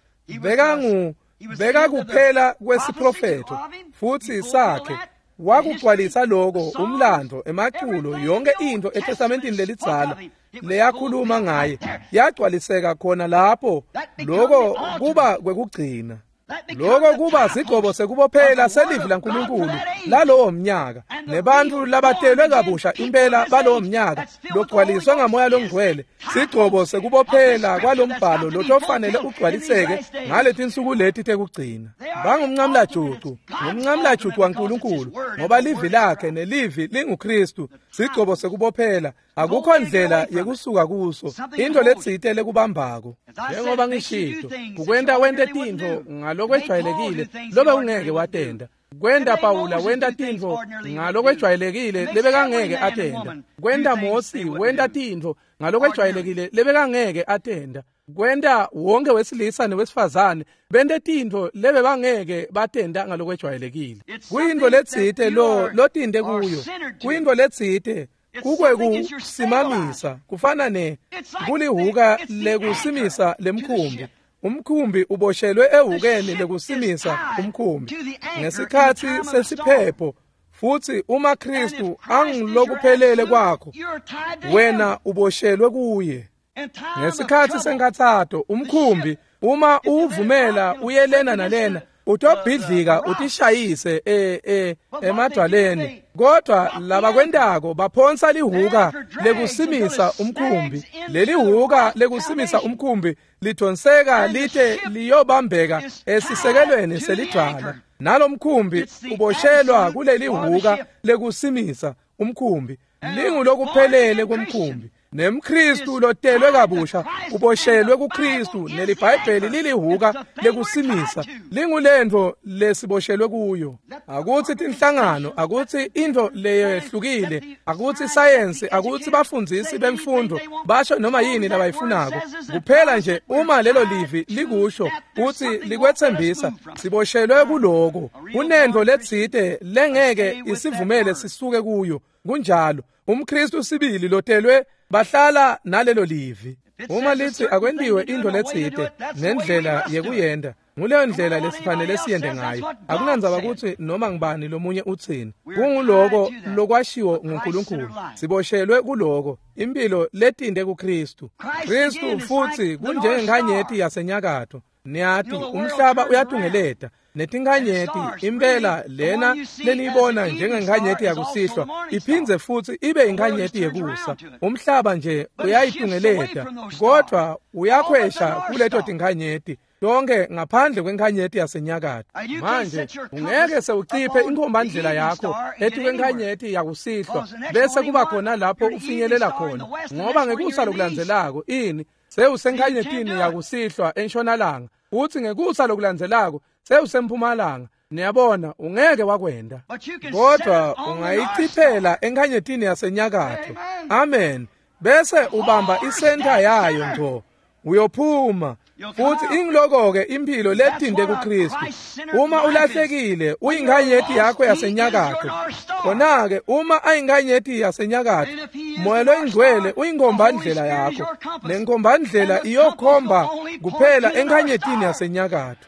beka kuphela kwesiprofeto futhi sakhe wakugcwalisa lokho umlando emaculo yonke into eTestamentini lelitsala leyakhuluma ngaye yagcwaliseka khona lapho lokho kuba kwekugcina lokho kuba sigcobo sekubophela selivi laNkulunkulu lalowo mnyaka nebantu labatelwe kabusha impela balowo mnyaka lokugcwaliswa ngamoya longcwele sigcobo sekubophela kwalombhalo lotofanele ugcwaliseke ngalethi insuku lethi tekugcina bangumncamlajucu ngumncamlajucu waNkulunkulu ngoba livi lakhe nelivi linguKristu sigcobo sekubophela akukho ndlela yekusuka kuso into letsitele kubambako njengoba ngishito kukwenta wente tintfo ngalokwejwayelekile lobe ungeke watenda kwenda Pawula wenda tintfo ngalokwejwayelekile lebekangeke atenda kwenda Mosi wenda tintfo ngalokwejwayelekile lebekangeke atenda kwenda wonke wesilisa nowesifazane bende tintfo lebebangeke batenda ngalokwejwayelekile kuyinto letsite lotinde kuyo kuyinto letsite kukwe kusimamisa kufana kulihuka lekusimisa lemkhumbi umkhumbi uboshelwe ehukeni lekusimisa umkhumbi ngesikhathi sesiphepho futhi uma Kristu angilokuphelele kwakho wena uboshelwe kuye ngesikhathi senkathato umkhumbi uma uvumela uyelena nalena utobhidlika utishayise emadwaleni kodwa laba kwendako baphonsa lihuka lekusimisa umkhumbi leli huka lekusimisa umkhumbi lidonseka lithe liyobambeka esisekelweni selidwala nalo mkhumbi uboshelwa kuleli huka lekusimisa umkhumbi lingulokuphelele komkhumbi nemKristu lotelwe kabusha uboshelwe kuKristu nelibhayibheli lilihuka lekusimisa lingulento lesiboshelwe kuyo akuthi tinhlangano akuthi into leyo ehlukile akuthi science akuthi bafundzisi bemfundo basho noma yini labayifunako kuphela nje uma lelo livi likusho uthi likwethembisa siboshelwe kuloko kunento letsite lengeke isivumele sisuke kuyo kunjalo umKristu sibili lotelwe bahlala nalelo livi uma lithi akwendiwe into letsite nendlela yekuyenda nguleyo ndlela lesifanele siyende ngayo. Akunandzaba ukuthi noma ngibani lomunye uthini, kunguloko lokwashiwo nguNkulunkulu. Siboshelwe kuloko impilo letinde kuKristu. Kristu futhi kunjengenkanyeti yasenyakatho. Niyathi umhlaba uyatungeleta netinkhanyeti impela lena leniyibona njengenkanyeti yakusihlwa iphindze futhi ibe inkhanyeti yekusa. Umhlaba nje uyayitungeleta kodwa uyakhwesha kuleto tinkhanyeti tonke ngaphandle kwenkhanyeti yasenyakatho. Manje ungeke sewuciphe inkombandlela yakho ethi kwenkhanyeti yakusihlwa bese kuba khona lapho ufinyelela khona, ngoba ngekusa lokulandzelako ini sewusenkhanyetini yakusihlwa entshonalanga, uthi ngekusa lokulandzelako sewusempumalanga. Niyabona, ungeke wakwenda, kodwa ungayichiphela enkhanyetini yasenyakatho. Amen. Bese ubamba isenta yayo ngco, uyophuma. Futhi ingiloko-ke impilo letinde kuKristu. Uma ulahlekile uyinkhanyeti yakho yasenyakatho. Khona-ke uma ayinkhanyeti yasenyakatho, Moya loNgcwele uyinkombandlela yakho. Nenkombandlela iyokhomba kuphela enkhanyetini yasenyakatho.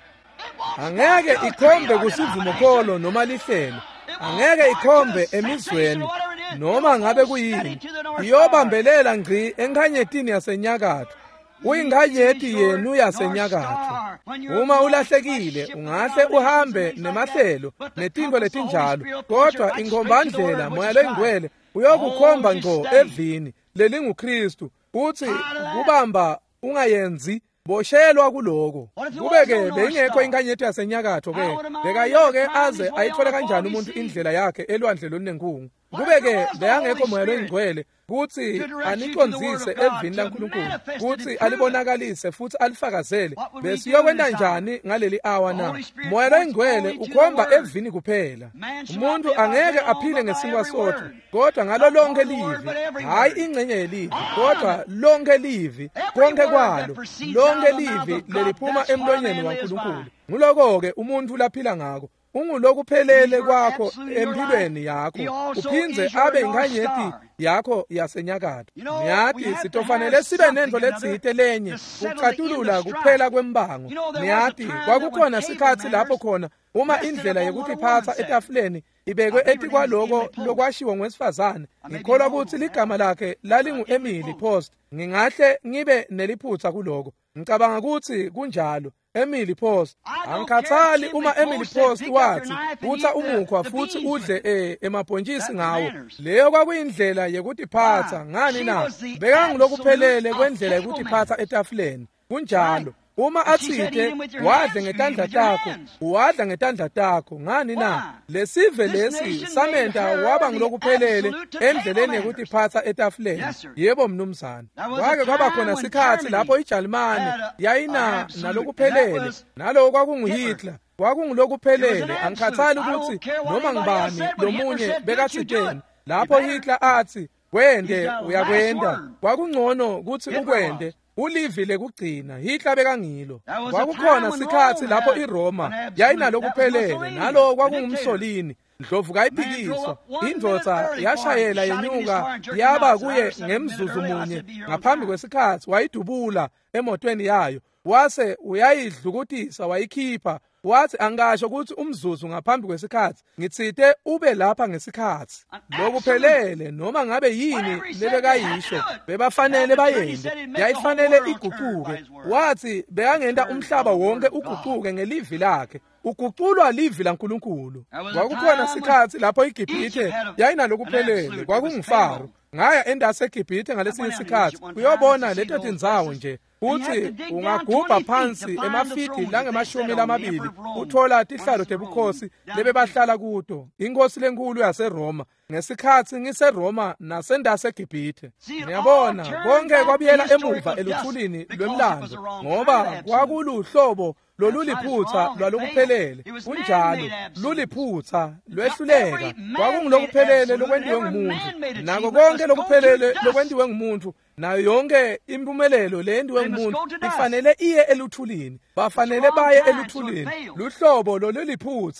Angeke ikhombe kusivumokholo noma lihlelo. Angeke ikhombe emizweni noma ngabe kuyini. Iyobambelela ngqi enkhanyetini yasenyakatho. Uyinkhanyeti yenu yasenyakatho. Uma ulahlekile ungahle uhambe nemahlelo netinto letinjalo, kodwa inkombandlela Moya loNgcwele uyokukhomba ngco evini lelinguKristu uthi kubamba ungayenzi. Boshelwa kuloko. Kube-ke beyingekho inkhanyeti yasenyakatho-ke, bekayo-ke aze ayithole kanjani umuntu indlela yakhe elwandle olunenkungu. Kube-ke beyangekho Moya loNgcwele kuthi anicondzise evini laNkulunkulu, kuthi alibonakalise futhi alifakazele. Besiyokwenda njani ngaleli awa na? Moya loNgcwele ukhomba evini kuphela. Umuntu angeke aphile ngesinkwa sodwa, kodwa ngalo lonke livi, hayi ingxenye yelivi, kodwa lonke livi, konke kwalo, lonke livi leliphuma emlonyeni waNkulunkulu. Nguloko-ke umuntu laphila ngako. Ungulokuphelele kwakho empilweni yakho, uphindze abe inkhanyeti yakho yasenyakatho. Niyathi sitofanele sibe nento letsite lenye ukucatulula kuphela kwembango. Niyathi kwakukhona sikhathi lapho khona uma indlela yekutiphatsa etafuleni ibekwe eti kwaloko lokwashiwo ngwesifazane. Ngikholwa ukuthi ligama lakhe lalingu-Emily Post. Ngingahle ngibe neliphutsa kuloko. Ngicabanga ukuthi kunjalo. Emily Post. Angikhathali uma Emily Post wathi utha umukhwa futhi udle emabhontshisi ngawo. Leyo kwakuyindlela yekutiphatsa. Ngani na? Bekangulokuphelele kwendlela yekutiphatsa etafuleni. Kunjalo. Uma athite wadle ngetandla takho, uwadla ngetandla takho. Ngani na? Lesive lesi samenta waba ngilokuphelele endleleni yekutiphatsa etafuleni. Yebo mnumzana. Kwake kwaba khona sikhathi lapho iJalimane yayina nalokuphelele. Nalo kwakunguHitler. Kwakungulokuphelele. Angikhathali ukuthi noma ngibani lomunye bekathiteni. Lapho Hitler athi, "Kwende uyakwenda." Kwakungcono ukuthi ukwende. Ulivile kugcina. Hitler bekangilo. Kwakukhona sikhathi lapho iRoma yayinalokuphelele, nalo kwakungumsolini. Ndlovu kayiphikiswa. Indvodza yashayela yenyuka yaba kuye ngemzuzu munye ngaphambi kwesikhathi, wayidubula emotweni yayo. Wase uyayidlukutisa wayikhipha. Wathi angasho ukuthi umzuzu ngaphambi kwesikhathi, ngitsite ube lapha ngesikhathi. Lokuphelele noma ngabe yini lebekayisho bebafanele bayende, yayifanele iguquke. Wathi beyangenda umhlaba wonke uguquke ngelivi lakhe. Uguqulwa livi laNkulunkulu. Kwakukhona sikhathi lapho iGibhithe yayinalokuphelele. KwakunguFaro. Ngaya endase eGibhithe ngalesinye sikhathi uyobona leto tindzawo nje. Uthi ungagubha phansi emafiti langemashumi lamabili uthola tihlalo tebukhosi lebebahlala kuto. Inkosi lenkulu yaseRoma. Ngesikhathi ngiseRoma nasendase eGibhithe. Ngiyabona konke kwabuyela emuva eluthulini lwemlando, ngoba kwakuluhlobo loluliphutha lwalokuphelele. Kunjalo luliphutha lwehluleka. Kwakungulokuphelele lokwendiwe ngumuntu. Nako konke lokuphelele lokwendiwe ngumuntu, nayo yonke impumelelo lendiwe ngumuntu ifanele iye eluthulini. Bafanele baye eluthulini. Luhlobo loluliphutha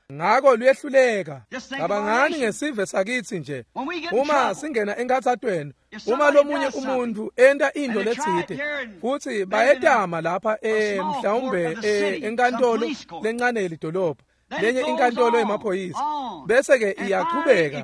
ngakho luyehluleka. Cabangani ngesive sakithi nje, uma singena enkathathweni, uma lomunye umuntu enta into letsite futhi bayetama lapha mhlawumbe enkantolo lencane yelidolobha, lenye inkantolo yemaphoyisa, bese ke iyaqhubeka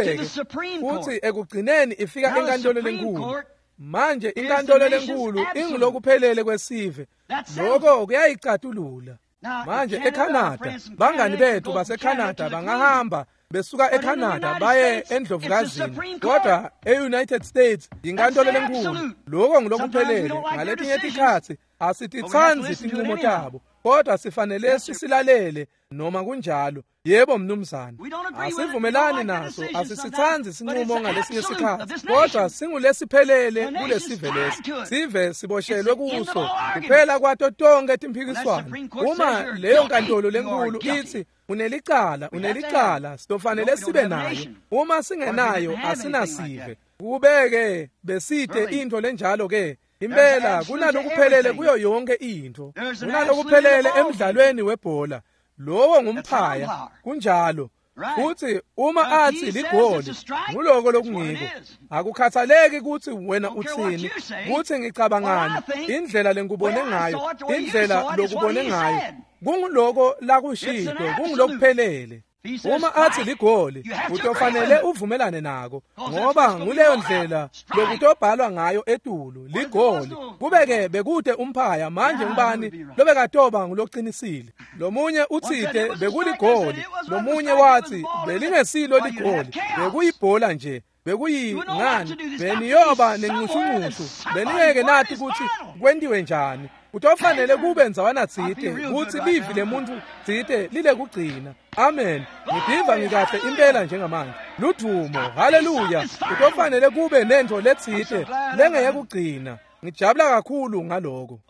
futhi ekugcineni ifika enkantolo lenkulu. Manje inkantolo lenkulu ingilokuphelele kwesive, lokho kuyayicatulula. Manje eCanada, bangani bethu baseCanada bangahamba besuka eCanada baye eNdlovukazini, kodwa eUnited States inkantolo lenkulu. Lokho ngilokuphelele. Ngaletinye isikhathi asititsanzi tinqumo tabo, kodwa sifanele sisilalele noma kunjalo. Yebo mnumzana, asivumelani naso, asisithanzi sinqumo ngalesinye isikhathi, kodwa singulesiphelele kulesive lesi. Sive siboshelwe kuso kuphela kwato tonke timphikiswano. Uma leyo nkantolo lenkulu ithi unelicala, sifanele sibe nayo. Uma singenayo asinasive. Kubeke beside into lenjalo ke. Impela kunalokuphelele kuyo yonke into. Kunalokuphelele emidlalweni webhola. Lowo ngumphaya kunjalo. Futhi uma athi ligoli nguloko lokungiko. Akukhathaleki ukuthi wena uthini, ukuthi ngicabangani, indlela lengubone ngayo, indlela lokubone ngayo. Kunguloko lakushito, kungulokuphelele. Uma athi ligoli, utofanele uvumelane nako, ngoba nguleyo ndlela lokutobhalwa ngayo etulu, ligoli. Kubeke bekude umphaya, manje ngubani lobekatoba nguloqinisile. Lomunye uthide bekuligoli, lomunye wathi belingesilo ligoli, bekuyibhola nje, bekuyingani, beniyoba nenqushunqushu, beningeke nathi ukuthi kwendiwe njani. Kutofanele kube nzawana tsite, kuthi livi lemuntu tsite lile kugcina. Amen. Ngidiva ngikahle impela njengamanje. Ludumo, haleluya. Kutofanele kube nento letsite lengeke kugcina. Ngijabula kakhulu ngaloko.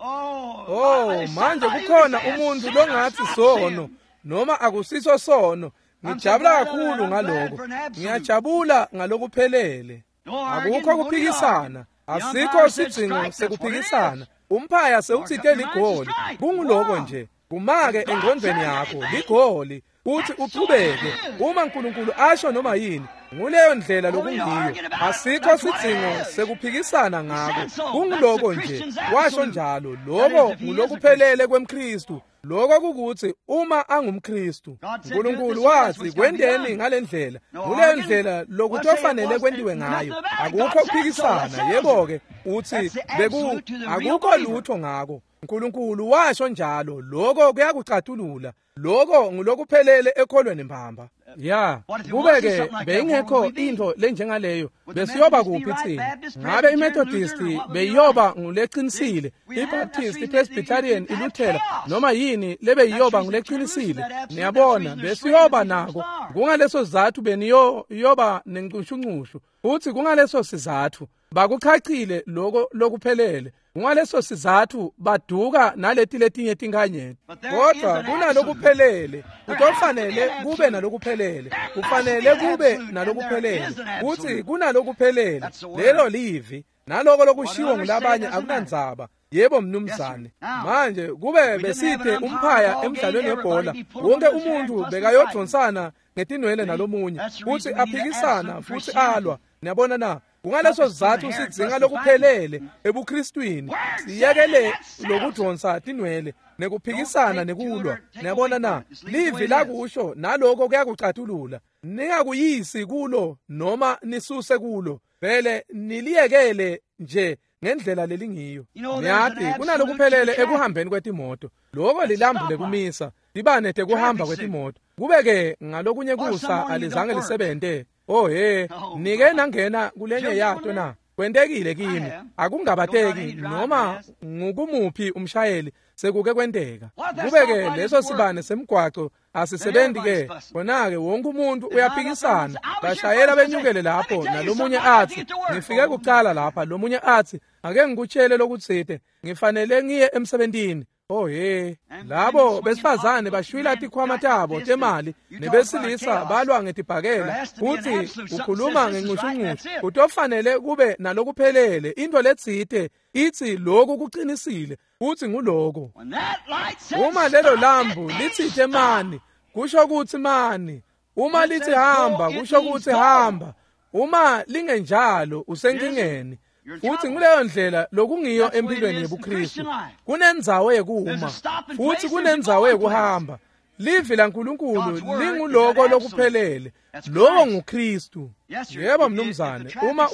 Manje kukhona umuntu longathi sono noma akusiso sono. Ngijabula kakhulu ngaloko. Ngiyajabula ngalokuphelele. Akukho kuphikisana, asikho sidingo sekuphikisana. Umphaya sewuthite ligoli, kunguloko nje. Kumake engqondweni yakho, ligoli, uthi uqhubeke. Uma uNkulunkulu asho noma yini, nguleyo ndlela lokungiyo. Asikho sidingo sekuphikisana ngako. Kunguloko nje. Washo njalo, lokho ngulokuphelele kwemKristu. Lokho kukuthi uma angumKristu, uNkulunkulu wathi kwendeni ngalendlela. Kuleyo ndlela lokutofanele kwendiwe ngayo. Akukho kuphikisana, yebo ke, uthi akukho lutho ngako. uNkulunkulu washo njalo, lokho kuyakucatulula. Lokho ngulokuphelele ekholweni mbamba. Kubeke bengekho into lenjengaleyo, besiyoba kuphi thina? Ngabe iMethodist beyiyoba nguleqinisile, iBaptist, iPresbyterian, iLuthela noma yini lebeyiyoba nguleqinisile? Niyabona, besiyoba nako. Kungaleso sizathu beniyoba nenqushunqushu. Futhi kungaleso sizathu bakuchachile lokho lokuphelele. Kungaleso sizathu baduka letinye tinkanyeni. Kodwa kunalokuphelele, kutofanele kube nalokuphelele. Kufanele kube nalokuphelele. Kuthi kunalokuphelele, lelo livi naloko lokushiwo ngulabanye akunandzaba. Yebo mnumzane. Manje kube besithe umphaya emidlalweni webhola, wonke umuntu bekayodonsana ngetinwele nalomunye, futhi aphikisana futhi alwa. Niyabona na? Kungaleso sizathu sidzinga lokuphelele ebuKristwini. Siyekele lokudonsa tinwele nekuphikisana nekulwa. Niyabona na? Livi lakusho naloko kuyakucatulula. Ningakuyisi kulo noma nisuse kulo. Vele niliyekele nje ngendlela lelingiyo. Niyati kunalokuphelele ekuhambeni kwetimoto. Lokho lilambule kumisa, libane tekuhamba kwetimoto. Kubeke ngalokunye kusa alizange lisebente. Nike nangena kulenye yato na. Kwentekile kimi. Akungabateki noma ngukumuphi umshayeli sekuke kwenteka. Kubeke leso sibane semgwaco asisebenzi ke. Khona ke wonke umuntu uyaphikisana. Bashayela benyukele lapho nalomunye athi ngifike kuqala lapha, lomunye athi ake ngikutshele lokutsite ngifanele ngiye emsebentini. Labo besifazane bashwila tikhwama tabo temali, nebesilisa balwa ngetibhakela. Futhi ukhuluma ngenqushunqushu. Kutofanele kube nalokuphelele. Into letsite ithi lokhu kuqinisile, futhi nguloko. Uma lelo lambu lithithe mani, kusho ukuthi mani. Uma lithi hamba kusho ukuthi hamba. Uma lingenjalo usenkingeni. Futhi kuleyo ndlela lokungiyo empilweni yebuKristu. Kunenzawo yekuma. Futhi kunenzawo yekuhamba. Livi laNkulunkulu linguloko lokuphelele. Lowo nguKristu. Yebo mnumzane,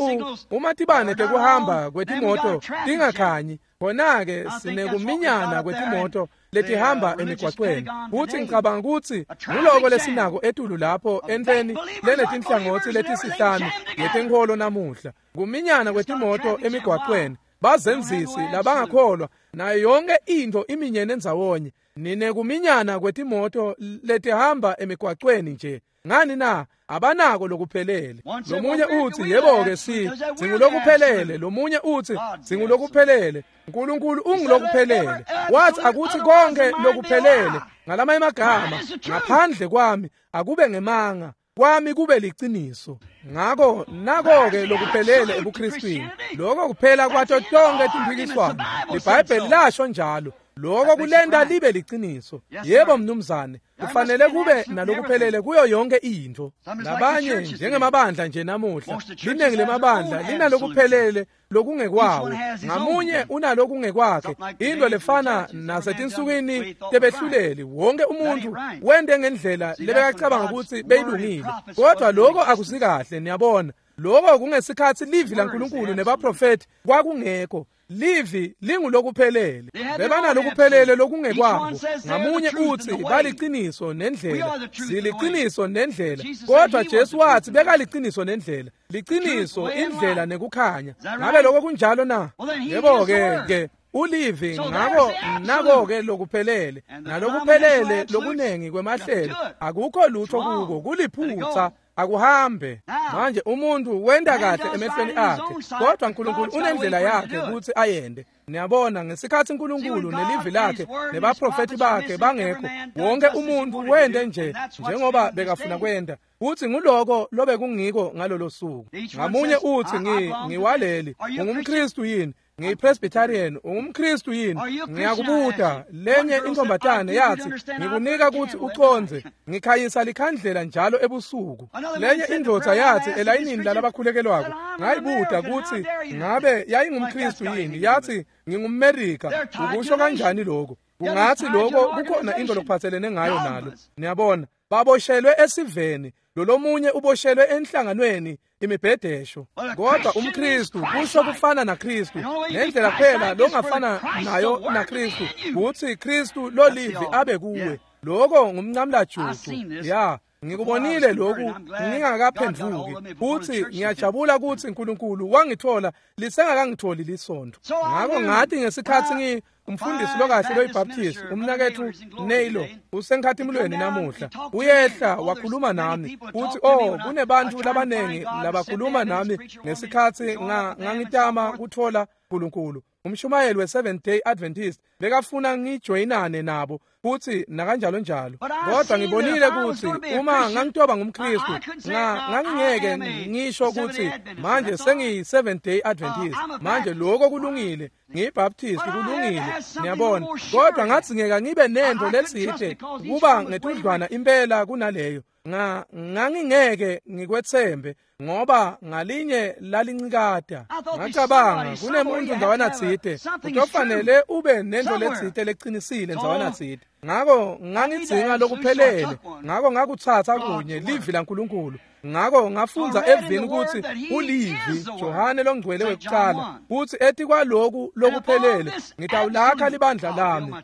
uma tibane tekuhamba kwetimoto tingakhanyi, khona ke sinekuminyana kwetimoto letihamba emigwaqweni. Futhi ngicabanga ukuthi nguloko lesinako etulu lapho enteni lenetinhlangothi letisihlanu yetenkholo namuhla. Kuminyana kwetimoto emigwaqweni. Bazenzisi labangakholwa nayo yonke into iminyene ndzawonye. Nine kuminyana kwetimoto letihamba emigwaqweni nje. Ngani na abanako lokuphelele. Lomunye uthi yebo ke singulokuphelele, lomunye uthi singulokuphelele. uNkulunkulu ungulokuphelele. Wathi akuthi konke lokuphelele ngalama emagama ngaphandle kwami akube ngemanga. Kwami kube liciniso. Ngakho nako ke lokuphelele ebuKristwini. Lokho kuphela kwathi tonke timphikiswano. iBhayibheli lasho njalo. Lokho kulenda libe liciniso. Yebo mnumzane, kufanele kube nalokuphelele kuyo yonke into. Labanye njengemabandla nje namuhla, liningi lemabandla linalokuphelele lokungekwawo. Ngamunye unalokungekwakhe. Into lefana nasetinsukwini tebehluleli. Wonke umuntu wende ngendlela lebekacabanga ukuthi beyilungile. Kodwa lokho akusikahle niyabona. Lokho kungesikhathi livi laNkulunkulu nebaprofeti kwakungekho. Livi lingulokuphelele. Bebana lokuphelele lokungekwabo. Ngamunye uthi baliciniso nendlela. Siliciniso nendlela. Kodwa Jesu wathi bekaliciniso nendlela. Liciniso indlela nekukhanya. Ngabe lokho kunjalo na? Yebo ke ulivi nako ke lokuphelele. Nalokuphelele lokunengi kwemahlelo. Akukho lutho kuko, kuliphutha. Akuhambe. Manje umuntu wenda kahle emehlweni akhe, kodwa uNkulunkulu unendlela yakhe ukuthi ayende. Niyabona ngesikhathi uNkulunkulu nelivi lakhe nebaprofeti bakhe bangekho, wonke umuntu wende njengoba bekafuna kwenda. Uthi nguloko lobe kungiko ngalolo suku. Ngamunye uthi ngiwaleli, ungumKristu yini? Ngiyipresbyterian, ungumKristu yini? Ngiyakubuta. Lenye intombatane yathi ngikunika ukuthi uconze, ngikhayisa likhandlela njalo ebusuku. Lenye indoda yathi elayinini lalabakhulekelwako, ngayibuta ukuthi ngabe yayingumKristu yini? Yathi ngingumAmerika. Ukusho kanjani lokho? Kungathi lokho kukhona into lokuphathelene ngayo nalo. Niyabona, baboshelwe esiveni, lomunye uboshelwe enhlanganweni imibhedesho. Kodwa umKristu kusho kufana naKristu. Ngendlela phela longafana nayo naKristu uthi Kristu lolivi abe kuwe. Lokho ngumncamla juju. Ya, ngikubonile lokhu ngingakaphendvuki. Uthi ngiyajabula ukuthi uNkulunkulu wangithola lisengakangitholi lisonto. Ngakho ngathi ngesikhathi umfundisi lokahle loyiBaptist umnakethu Neilo usengikhathimulweni namuhla uyehla wakhuluma nami uthi kunebantu labanengi labakhuluma nami ngesikhathi ngangitama kuthola uNkulunkulu. Umshumayeli we-Seventh Day Adventist bekafuna ngijoyinane nabo futhi nakanjalo njalo. Kodwa ngibonile ukuthi uma ngangitoba ngumKristu ngangingeke ngisho ukuthi manje sengiyi-Seventh Day Adventist, manje lokho kulungile, ngiyiBaptist kulungile. Niyabona, kodwa ngathingeka ngibe nento letsite kuba ngethudlwana impela kunaleyo. Ngangingeke ngikwethembe ngoba ngalinye lalincikada. Ngacabanga kunemuntu ndawana tsite, utofanele ube nento letsite leqinisile ndawana tsite. Ngakho ngangidzinga lokuphelele. Ngakho ngakuthatha kunye livi laNkulunkulu. Ngakho ngafunza evini ukuthi ulivi Johane longcwele wekuqala uthi ethi kwaloku lokuphelele ngitawulakha libandla lami.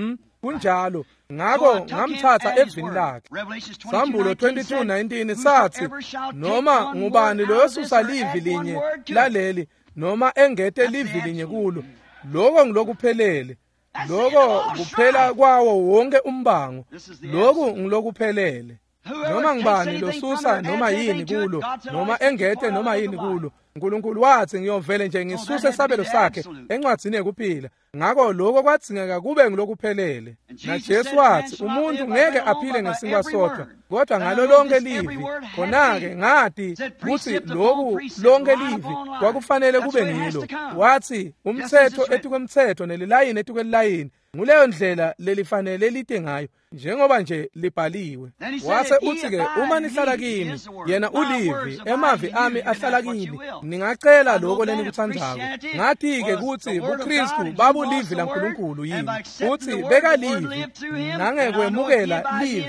Kunjalo. Ngakho ngamthatha evini lakhe. Sambulo 22:19 sathi noma ngubani loyosusa livi linye laleli noma engete livi linye kulo, lokho ngilokuphelele. Lokho kuphela kwawo wonke umbango. Lokhu ngilokuphelele. Noma ngibani losusa noma yini kulo, noma engete noma yini kulo, uNkulunkulu wathi ngiyovele nje ngisuse isabelo sakhe encwadzini yekuphila. Ngakho lokho kwadzingeka kube ngilokuphelele. NaJesu wathi umuntu ngeke aphile ngesinkwa sodwa, kodwa ngalo lonke livi. Khona-ke ngathi ukuthi lokhu lonke livi kwakufanele kube ngilo. Wathi umthetho ethi kwemthetho nelilayini ethi kwelilayini, nguleyo ndlela lelifanele lite ngayo. njengoba nje libhaliwe. Wase uthi-ke uma nihlala kimi, yena uLivi, emavi ami ahlala kini, ningacela lokho lenikuthandako. Ngathi-ke kuthi uKristu babuLivi laNkulunkulu yini, uthi beka Livi nangekwemukela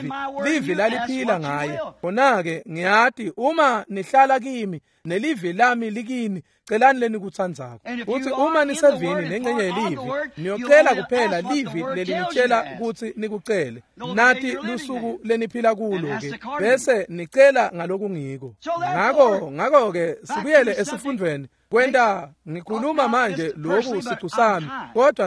Livi laliphila ngaye. Khona-ke ngiyathi uma nihlala kimi nelivi lami likini, celani lenikuthandzako. Uthi uma nisevini nengcenye yelivi, niyocela kuphela livi lelinitshela ukuthi nikucele. Nathi lusuku leniphila kulo-ke, bese nicela ngalokungiko. Ngakho-ke sibuyele esifundweni. Kwenta ngikhuluma manje lokhu siqu sami, kodwa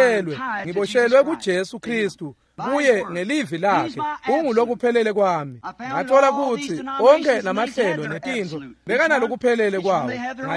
ngiboshelwe kuJesu Kristu, kuye ngelivi lakhe, kungulokuphelele kwami. Ngathola ukuthi onke lamahlelo netinto bekanalokuphelele kwawo,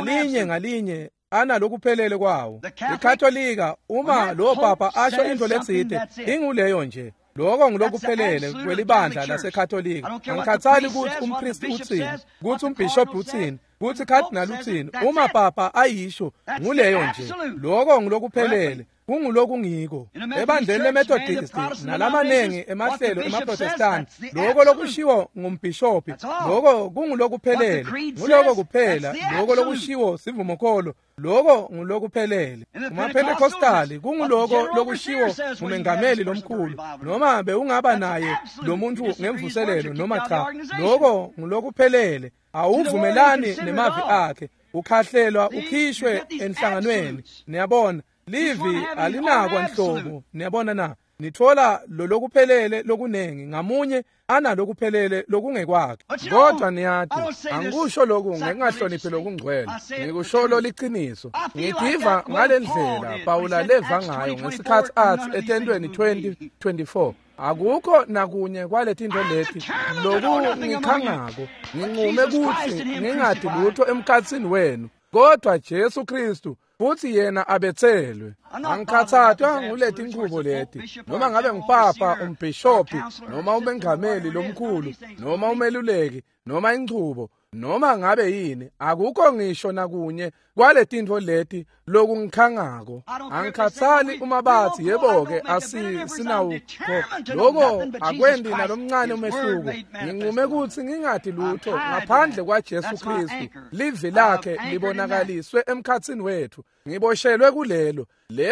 ngalinye analokuphelele kwawo. IKatolika, uma lo papa asho into letsite, inguleyo nje. Lokho ngilokuphelele kwelibandla laseKatolika. Angikhathali ukuthi umpriest uthini, ukuthi umbishop uthini, ukuthi cardinal uthini. Uma papa ayisho, nguleyo nje. Lokho ngilokuphelele, kungulokungiko. Ebandleni leMethodist nalamanengi emahlelo emaProtestanti, lokho lokushiwo ngumbishop, lokho kungulokuphelele. Nguloko kuphela, lokho lokushiwo sivumokholo, lokho ngulokuphelele. UmaPentekostali kunguloko lokushiwo ngumengameli lomkhulu, noma beungaba naye lo muntu ngemvuselelo noma cha. Lokho ngulokuphelele. Awuvumelani nemavi akhe, ukhahlelwa ukhishwe enhlanganweni. Niyabona, livi alinakwa nhlobo. Niyabona na? Nithola lokuphelele lokunengi, ngamunye analokuphelele lokungekwakhe. Kodwa niyathi angikusho lokhu ngengahloniphi lokungcwele, ngikusholo liqiniso. Ngidiva ngalendlela Pawula leva ngayo ngesikhathi athi etentweni 20:24, akukho nakunye kwaletinto leti lokungikhangako. Nginqume ukuthi ngingadi lutho emkhatsini wenu, kodwa Jesu Kristu futhi yena abethelwe. Angikhathathwa nguleti inqubo leti, noma ngabe ngipapa, umbhishophi, noma umengameli lomkhulu, noma umeluleki, noma ingcubo, noma ngabe yini. Akukho ngisho nakunye kwaletinto leti lokungikhangako. Angikhathali uma bathi yebo-ke asinawo lokho, akwendi nalomncane umehluko. Nginqume ukuthi ngingadi lutho ngaphandle kwaJesu Kristu, livi lakhe libonakaliswe emkhatsini wethu. Ngiboshelwe kulelo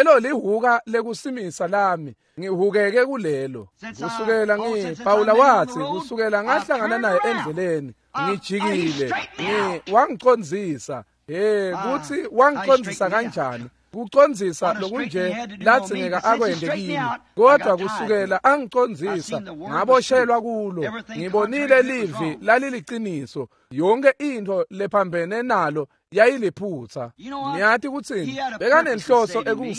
lihuka lekusimisa lami, ngihukeke kulelo. Kusukela Pawula wathi kusukela ngahlangana naye endleleni, ngijikile, wangicondzisa. Kuthi wangicondzisa kanjani? Kucondzisa lokunje latsingeka akwende kimi, kodwa kusukela angicondzisa ngaboshelwa kulo. Ngibonile livi laliliqiniso, yonke into lephambene nalo yayiliphutha. Niyathi kuthini? Bekanenhloso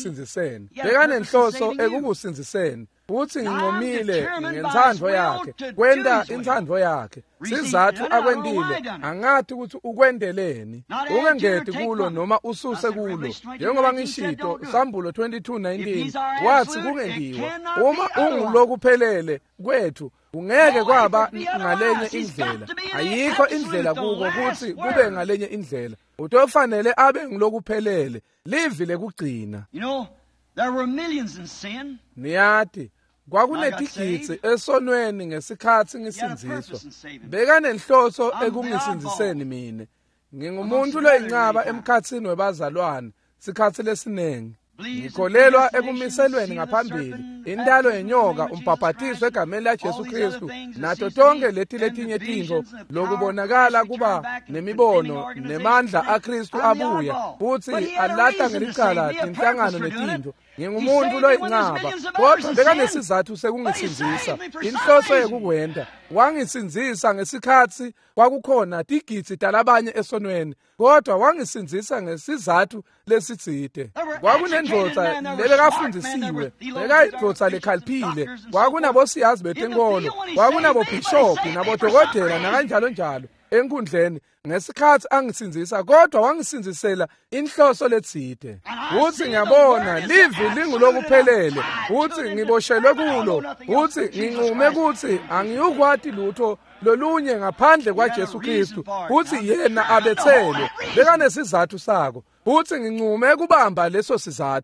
ekukusinziseni, futhi nginqomile ngensandvo yakhe, kwenta insandvo yakhe. Sizathu akwendile, angathi ukuthi ukwendeleni, ungengeti kulo noma ususe kulo. Njengoba ngishito Sambulo 22:19 wathi kungendiwa, uma ungulokuphelele kwethu ungeke kwaba ngalenye indlela. Ayikho indlela kuko ukuthi kube ngalenye indlela. Utofanele abe ngilokuphelele, livi lekugcina. There were millions in sin. Niyathi kwakunetigitsi esonweni ngesikhathi ngisinziswa. Bekanenhloso ekungisinziseni mina. Ngingumuntu loyincaba emkhatsini webazalwane sikhathi lesinengi. Ngikholelwa ekumiselweni ngaphambili, indalo yenyoka, umbhaphathiso egameni laJesu Kristu, nato tonke letinye tinto lokubonakala kuba nemibono nemandla aKristu abuya futhi alahla ngelicala tinhlangano netinto. Ngingumuntu loyincaba, kodwa bekanesizathu sekungisinzisa, inhloso yekukwenda. Wangisinzisa ngesikhathi kwakukhona tigitsi talabanye esonweni, kodwa wangisinzisa ngesizathu lesitsite. Kwakunendvodza lebekafundisiwe, bekayidvodza lekhaliphile, kwakunabosiyazi betenkolo, kwakunabobhishophi nabodokotela nakanjalo njalo enkundleni. Ngesikhathi angisinzisa, kodwa wangisinzisela inhloso letsite. Uthi ngiyabona livi lingulokuphelele, uthi ngiboshelwe kulo, uthi nginqume ukuthi angiyukwati lutho lolunye ngaphandle kwaJesu Kristu, uthi yena abethelwe. Bekanesizathu sako, uthi nginqume kubamba leso sizathu.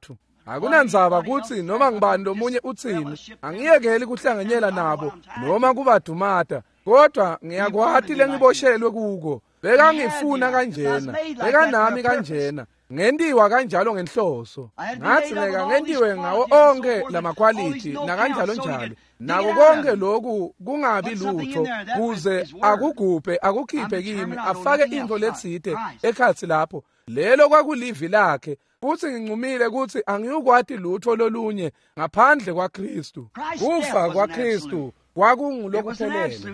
Akunandzaba ukuthi noma ngibani lomunye uthini, angiyekeli kuhlanganyela nabo noma kubadumata, kodwa ngiyakwati lengiboshelwe kuko. Beka ngifuna kanjena, beka nami kanjena. Ngendiwa kanjalo ngenhloso. Ngathi ngeke ngentiwe ngawo onke lamaquality nakanjalo njalo. Nako konke lokhu kungabi lutho kuze akugubhe akukhiphe kimi afake into letsite ekhathi lapho. Lelo kwakulivi lakhe. Futhi ngincumile ukuthi angiyukwati lutho lolunye ngaphandle kwaKristu. Kufa kwaKristu kwakungulokuphelele,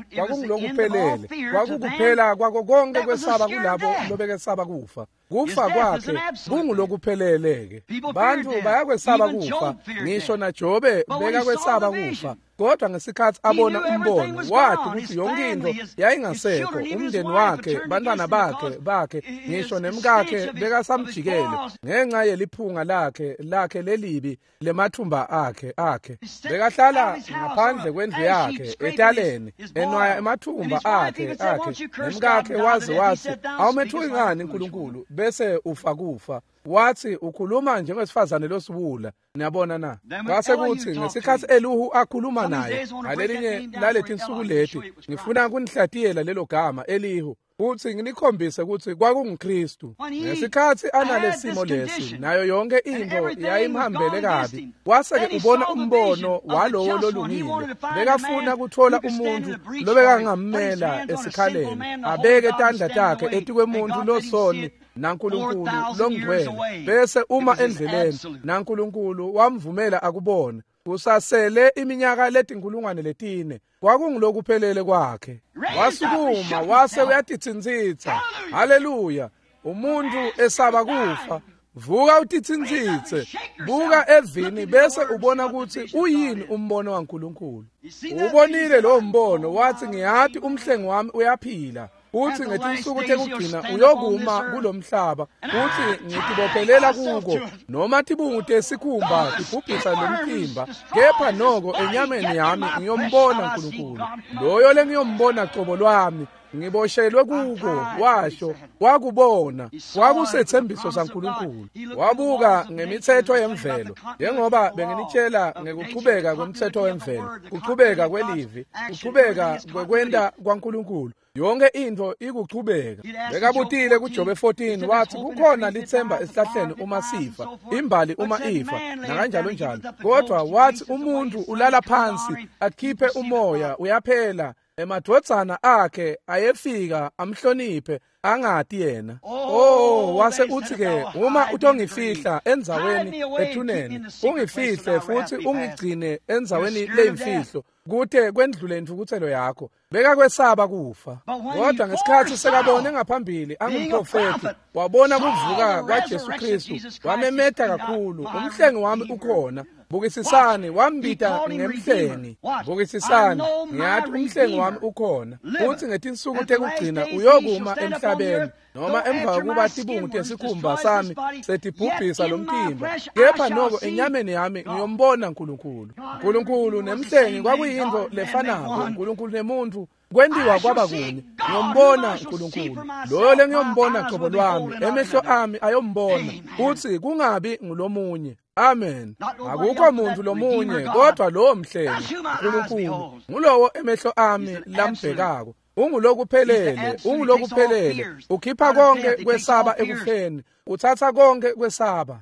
kwakukuphela kwako konke kwesaba kulabo lobekesaba kufa. Kufa kwakhe kungulokuphelele-ke. Bantu bayakwesaba kufa, ngisho naJobe bekakwesaba kufa. Kodwa ngesikhathi abona umbono, wathi ukuthi yonke into yayingasekho, umndeni wakhe, bantwana bakhe, ngisho nemkakhe bekasamjikele ngenxa yeliphunga lakhe lelibi lemathumba akhe. Bekahlala ngaphandle kwendlu yakhe etaleni, enwaya emathumba akhe, nemkakhe wathi, awumethuki ngani uNkulunkulu bese ufa kufa? Wathi ukhuluma njengowesifazane losibula. Niyabona na? Kwase kuthi ngesikhathi Elihu akhuluma naye ngalelinye lalethi insuku leti, ngifuna kunihlatiyela lelo gama Elihu, uthi nginikhombise ukuthi kwakunguKristu. Ngesikhathi analesimo lesi, nayo yonke into yayimhambele kabi, waseke ubona umbono walowo lolungile. Bekafuna kuthola umuntu lobekangammela esikhaleni, abeke tandla takhe etikwemuntu losoni naNkulunkulu longcwele. Bese uma endleleni naNkulunkulu wamvumela akubona. Kusasele iminyaka letinkulungwane letine, kwakungulokuphelele kwakhe. Wasukuma wase uyatithinzitsa. Haleluya! Umuntu esaba kufa, vuka utithinzitse, buka evini bese ubona ukuthi uyini umbono waNkulunkulu. Ubonile lo mbono, wathi ngiyathi umhlengi wami uyaphila. Uthi ngetinsuku tekugcina uyokuma kulomhlaba, uthi ngitibophelela kuko noma tibungu tesikhumba tibhubhisa lomtimba, kepha noko enyameni yami ngiyombona uNkulunkulu. Loyo lengiyombona qobo lwami ngiboshelwe kuko, washo wakubona, kwakusethembiso saNkulunkulu. Wabuka ngemithetho yemvelo, njengoba benginitshela ngekuqhubeka kwemithetho wemvelo, kuqhubeka kwelivi, kuqhubeka kwekwenta kwaNkulunkulu. Yonke into ikuqhubeka. Bekabutile kuJobe 14 wathi kukhona lithemba esihlahleni uma sifa, imbali uma ifa, nakanjalo njalo. Kodwa wathi umuntu ulala phansi akhiphe umoya uyaphela. Emadvodzana akhe ayefika amhloniphe angati yena. Wase uthi-ke uma utongifihla endzaweni ethuneni, ungifihle futhi ungigcine endzaweni leyimfihlo, kuthe kwendlule imvukuthelo yakho. Bekakwesaba kufa. Kodwa ngesikhathi sekabone ngaphambili angumprofeti, wabona kuvuka kwaJesu Kristu, wamemeta kakhulu, umhlengi wami ukhona. Bukisisani, wambita ngemhlengi. Bukisisani, ngiyathi umhlengi wami ukhona. Uthi ngetinsuku tekugcina uyokuma emhlabeni, noma emva kokuba tibungu tesikhumba sami setibhubhisa lomtimba, kepha noko enyameni yami ngiyombona uNkulunkulu. uNkulunkulu nemhlengi kwakuyinto lefanako. uNkulunkulu nemuntu kwendiwa kwaba kunye. Ngiyombona uNkulunkulu. Loyo lengiyombona qobo lwami, emehlo ami ayombona. Uthi kungabi ngulomunye. Amen. Akukho muntu lomunye, kodwa lowo mhlengi uNkulunkulu ngulowo emehlo ami lambhekako. Ungulokuphelele, ukhipha konke kwesaba ekufeni, uthatha konke kwesaba.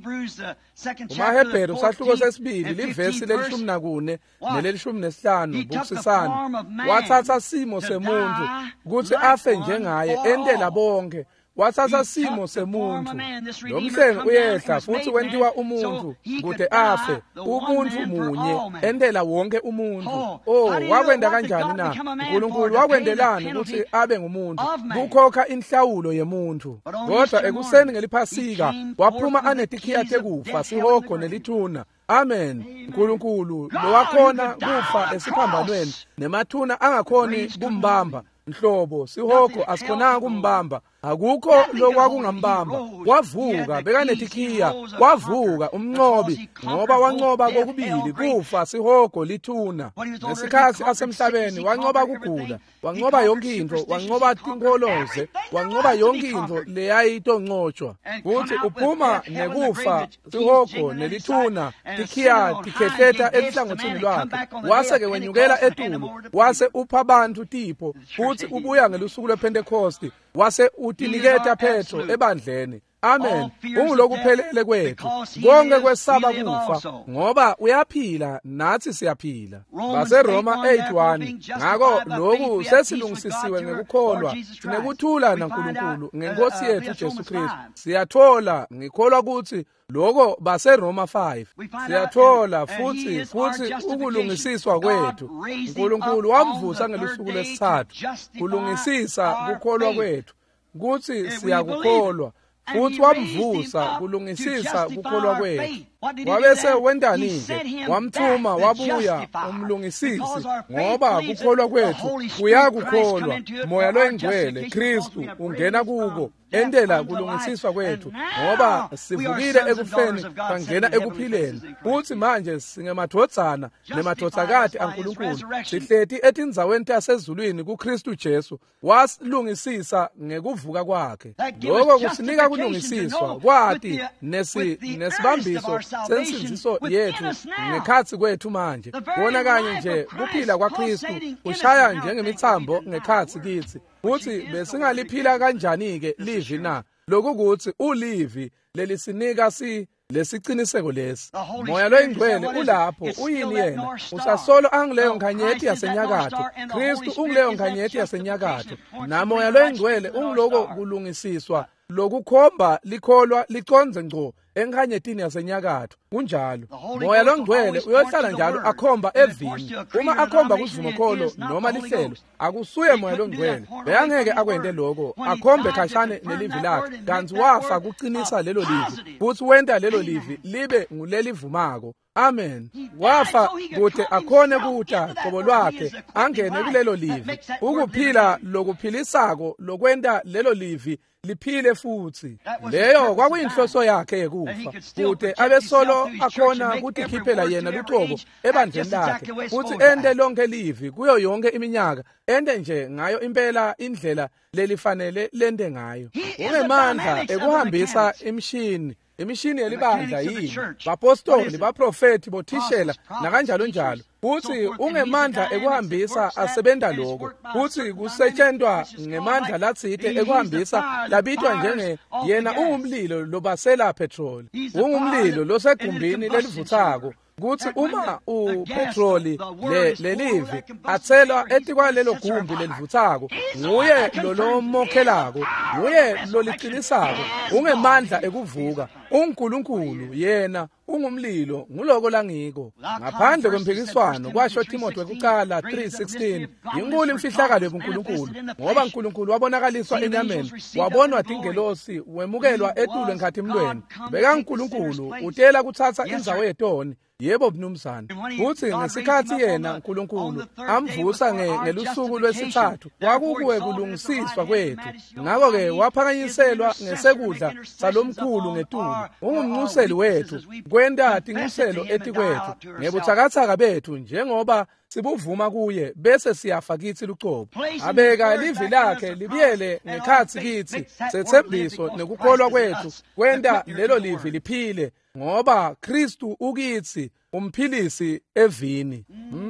UmaHebheru sahluko sesibili livesi le14 nele15, bukisisani, wathatha simo semuntu ukuthi afe njengaye, endela bonke. Wathatha simo semuntu. Lo mhlengi uyehla futhi wentiwa umuntu kude afe, umuntu munye endela wonke umuntu. Wakwenda kanjani na? uNkulunkulu wakwendelani ukuthi abe ngumuntu? Kukhokha inhlawulo yemuntu. Kodwa ekuseni ngeliphasika waphuma anetikhiya tekufa, sihogo nelithuna. Amen. uNkulunkulu lo wakhona kufa esiphambanweni, nemathuna angakhoni kumbamba. Nhlobo sihogo asikhonanga kumbamba. akukho lokwakungambamba. Wavuka bekanethikiya, wavuka umnqobi ngoba wanqoba kokubili, kufa, sihogo, lithuna. Ngesikhathi asemhlabeni wanqoba kugula, wanqoba yonke into, wanqoba tinkoloze, wanqoba yonke into leyayitongcotshwa. Kuthi uphuma nekufa, sihogo, nelithuna, tikhiya, tikhehleta enhlangothini lwakhe. Wase-ke wenyukela etulu, wase upha abantu tipo, futhi ubuya ngelusuku lwePentecost, wase utiniketa Petro ebandleni. Amen. Ungulokuphelele kwethu. Konke kwesaba kufa ngoba uyaphila nathi siyaphila. BaseRoma 8:1. Ngakho lokhu sesilungisisiwe ngekukholwa, sinekuthula naNkulunkulu ngeNkosi yethu Jesu Kristu. Siyathola ngikholwa ukuthi lokho BaseRoma 5. Siyathola futhi ukulungisiswa kwethu. uNkulunkulu wamvusa ngelusuku lwesithathu. Kulungisisa kukholwa kwethu. Kuthi siyakukholwa futhi wamvusa kulungisisa kukholwa kwethu. Wabese wendani-ke, wamthuma wabuya umlungisisi, ngoba kukholwa kwethu kuyakukholwa. Moya loyingcwele Kristu ungena kuko, endela kulungisiswa kwethu, ngoba sivukile ekufeni bangena ekuphileni. Futhi manje singemadvodzana nemadodzakati aNkulunkulu, sihleti etindzaweni tasezulwini kuKristu Jesu, wasilungisisa ngekuvuka kwakhe. Lokho kusinika kulungisiswa kwati nesibambiso sensinziso yethu ngekhatsi kwethu manje. Bona kanye nje kuphila kwaKristu ushaya njengemithambo ngekhatsi kithi. Futhi besingaliphila kanjani-ke livi na? Lokukuthi ulivi lelisinika lesiciniseko lesi. Moya loyingcwele ulapho, uyini yena? Usasolo angileyo nkanyeti yasenyakatho. Kristu ungileyo nkanyeti yasenyakatho. Na moya loyingcwele ungiloko kulungisiswa, lokukhomba likholwa liconze ngco enkanyetini yasenyakatho. Kunjalo moya longcwele uyohlala njalo akhomba evini. Uma akhomba kuzimukholo noma lihlelo, akusuye moya longcwele. Beyangeke akwende lokho, akhombe khashane nelivi lakhe, kanti wafa kuqinisa lelo livi, futhi wenda lelo livi libe ngulelivumako. Amen. Wafa kuthi akhone kuta qobo lwakhe angene kulelo livi. Ukuphila lokuphilisako lokwenda lelo livi liphile futhi. Leyo kwakuyinhloso yakhe yekufa. Kuthi abesolo akhona ukuthi khiphela yena luqobo ebandleni lakhe. Futhi ende lonke livi kuyo yonke iminyaka. Ende nje ngayo impela indlela lelifanele lende ngayo. Ungemandla ekuhambisa imishini yelibandla yini, bapostoli, baprofeti, bothishela nakanjalo njalo. Futhi ungemandla ekuhambisa asebenda lokho. Futhi kusetshenzwa ngemandla latsite ekuhambisa labitwa njenge yena ungumlilo lobasela petrol. Ungumlilo losegumbini lelivuthako. Kuthi uma upetroli lelivi athelwa etikwalelo gumbi lelivuthako, nguye lolomokhelako, nguye loliqinisako. Ungemandla ekuvuka. uNkulunkulu yena ungumlilo nguloko langiko. Ngaphandle kwempikiswano kwasho Timothy wekuqala 3:16, inkulu imfihlakalo yobuNkulunkulu, ngoba uNkulunkulu wabonakaliswa enyameni, wabonwa dingelosi, wemukelwa etulo enkathimlweni. Beka uNkulunkulu utela kuthatha indzawo yetoni. Yebo mnumzane. Futhi ngesikhathi yena uNkulunkulu amvusa ngelusuku lwesithathu, kwakukuwe kulungisiswa kwethu. Ngakho-ke waphakanyiselwa ngesekudla salomkhulu ngetulu. Ungumnxuseli wethu kwenda tinxuselo etikwethu ngebuthakathaka bethu, njengoba sibuvuma kuye bese siyafa kithi luqobo. Abeka livi lakhe libiyele ngekhathi kithi sethembiso nekukholwa kwethu kwenda lelo livi liphile, ngoba Kristu ukithi umphilisi evini.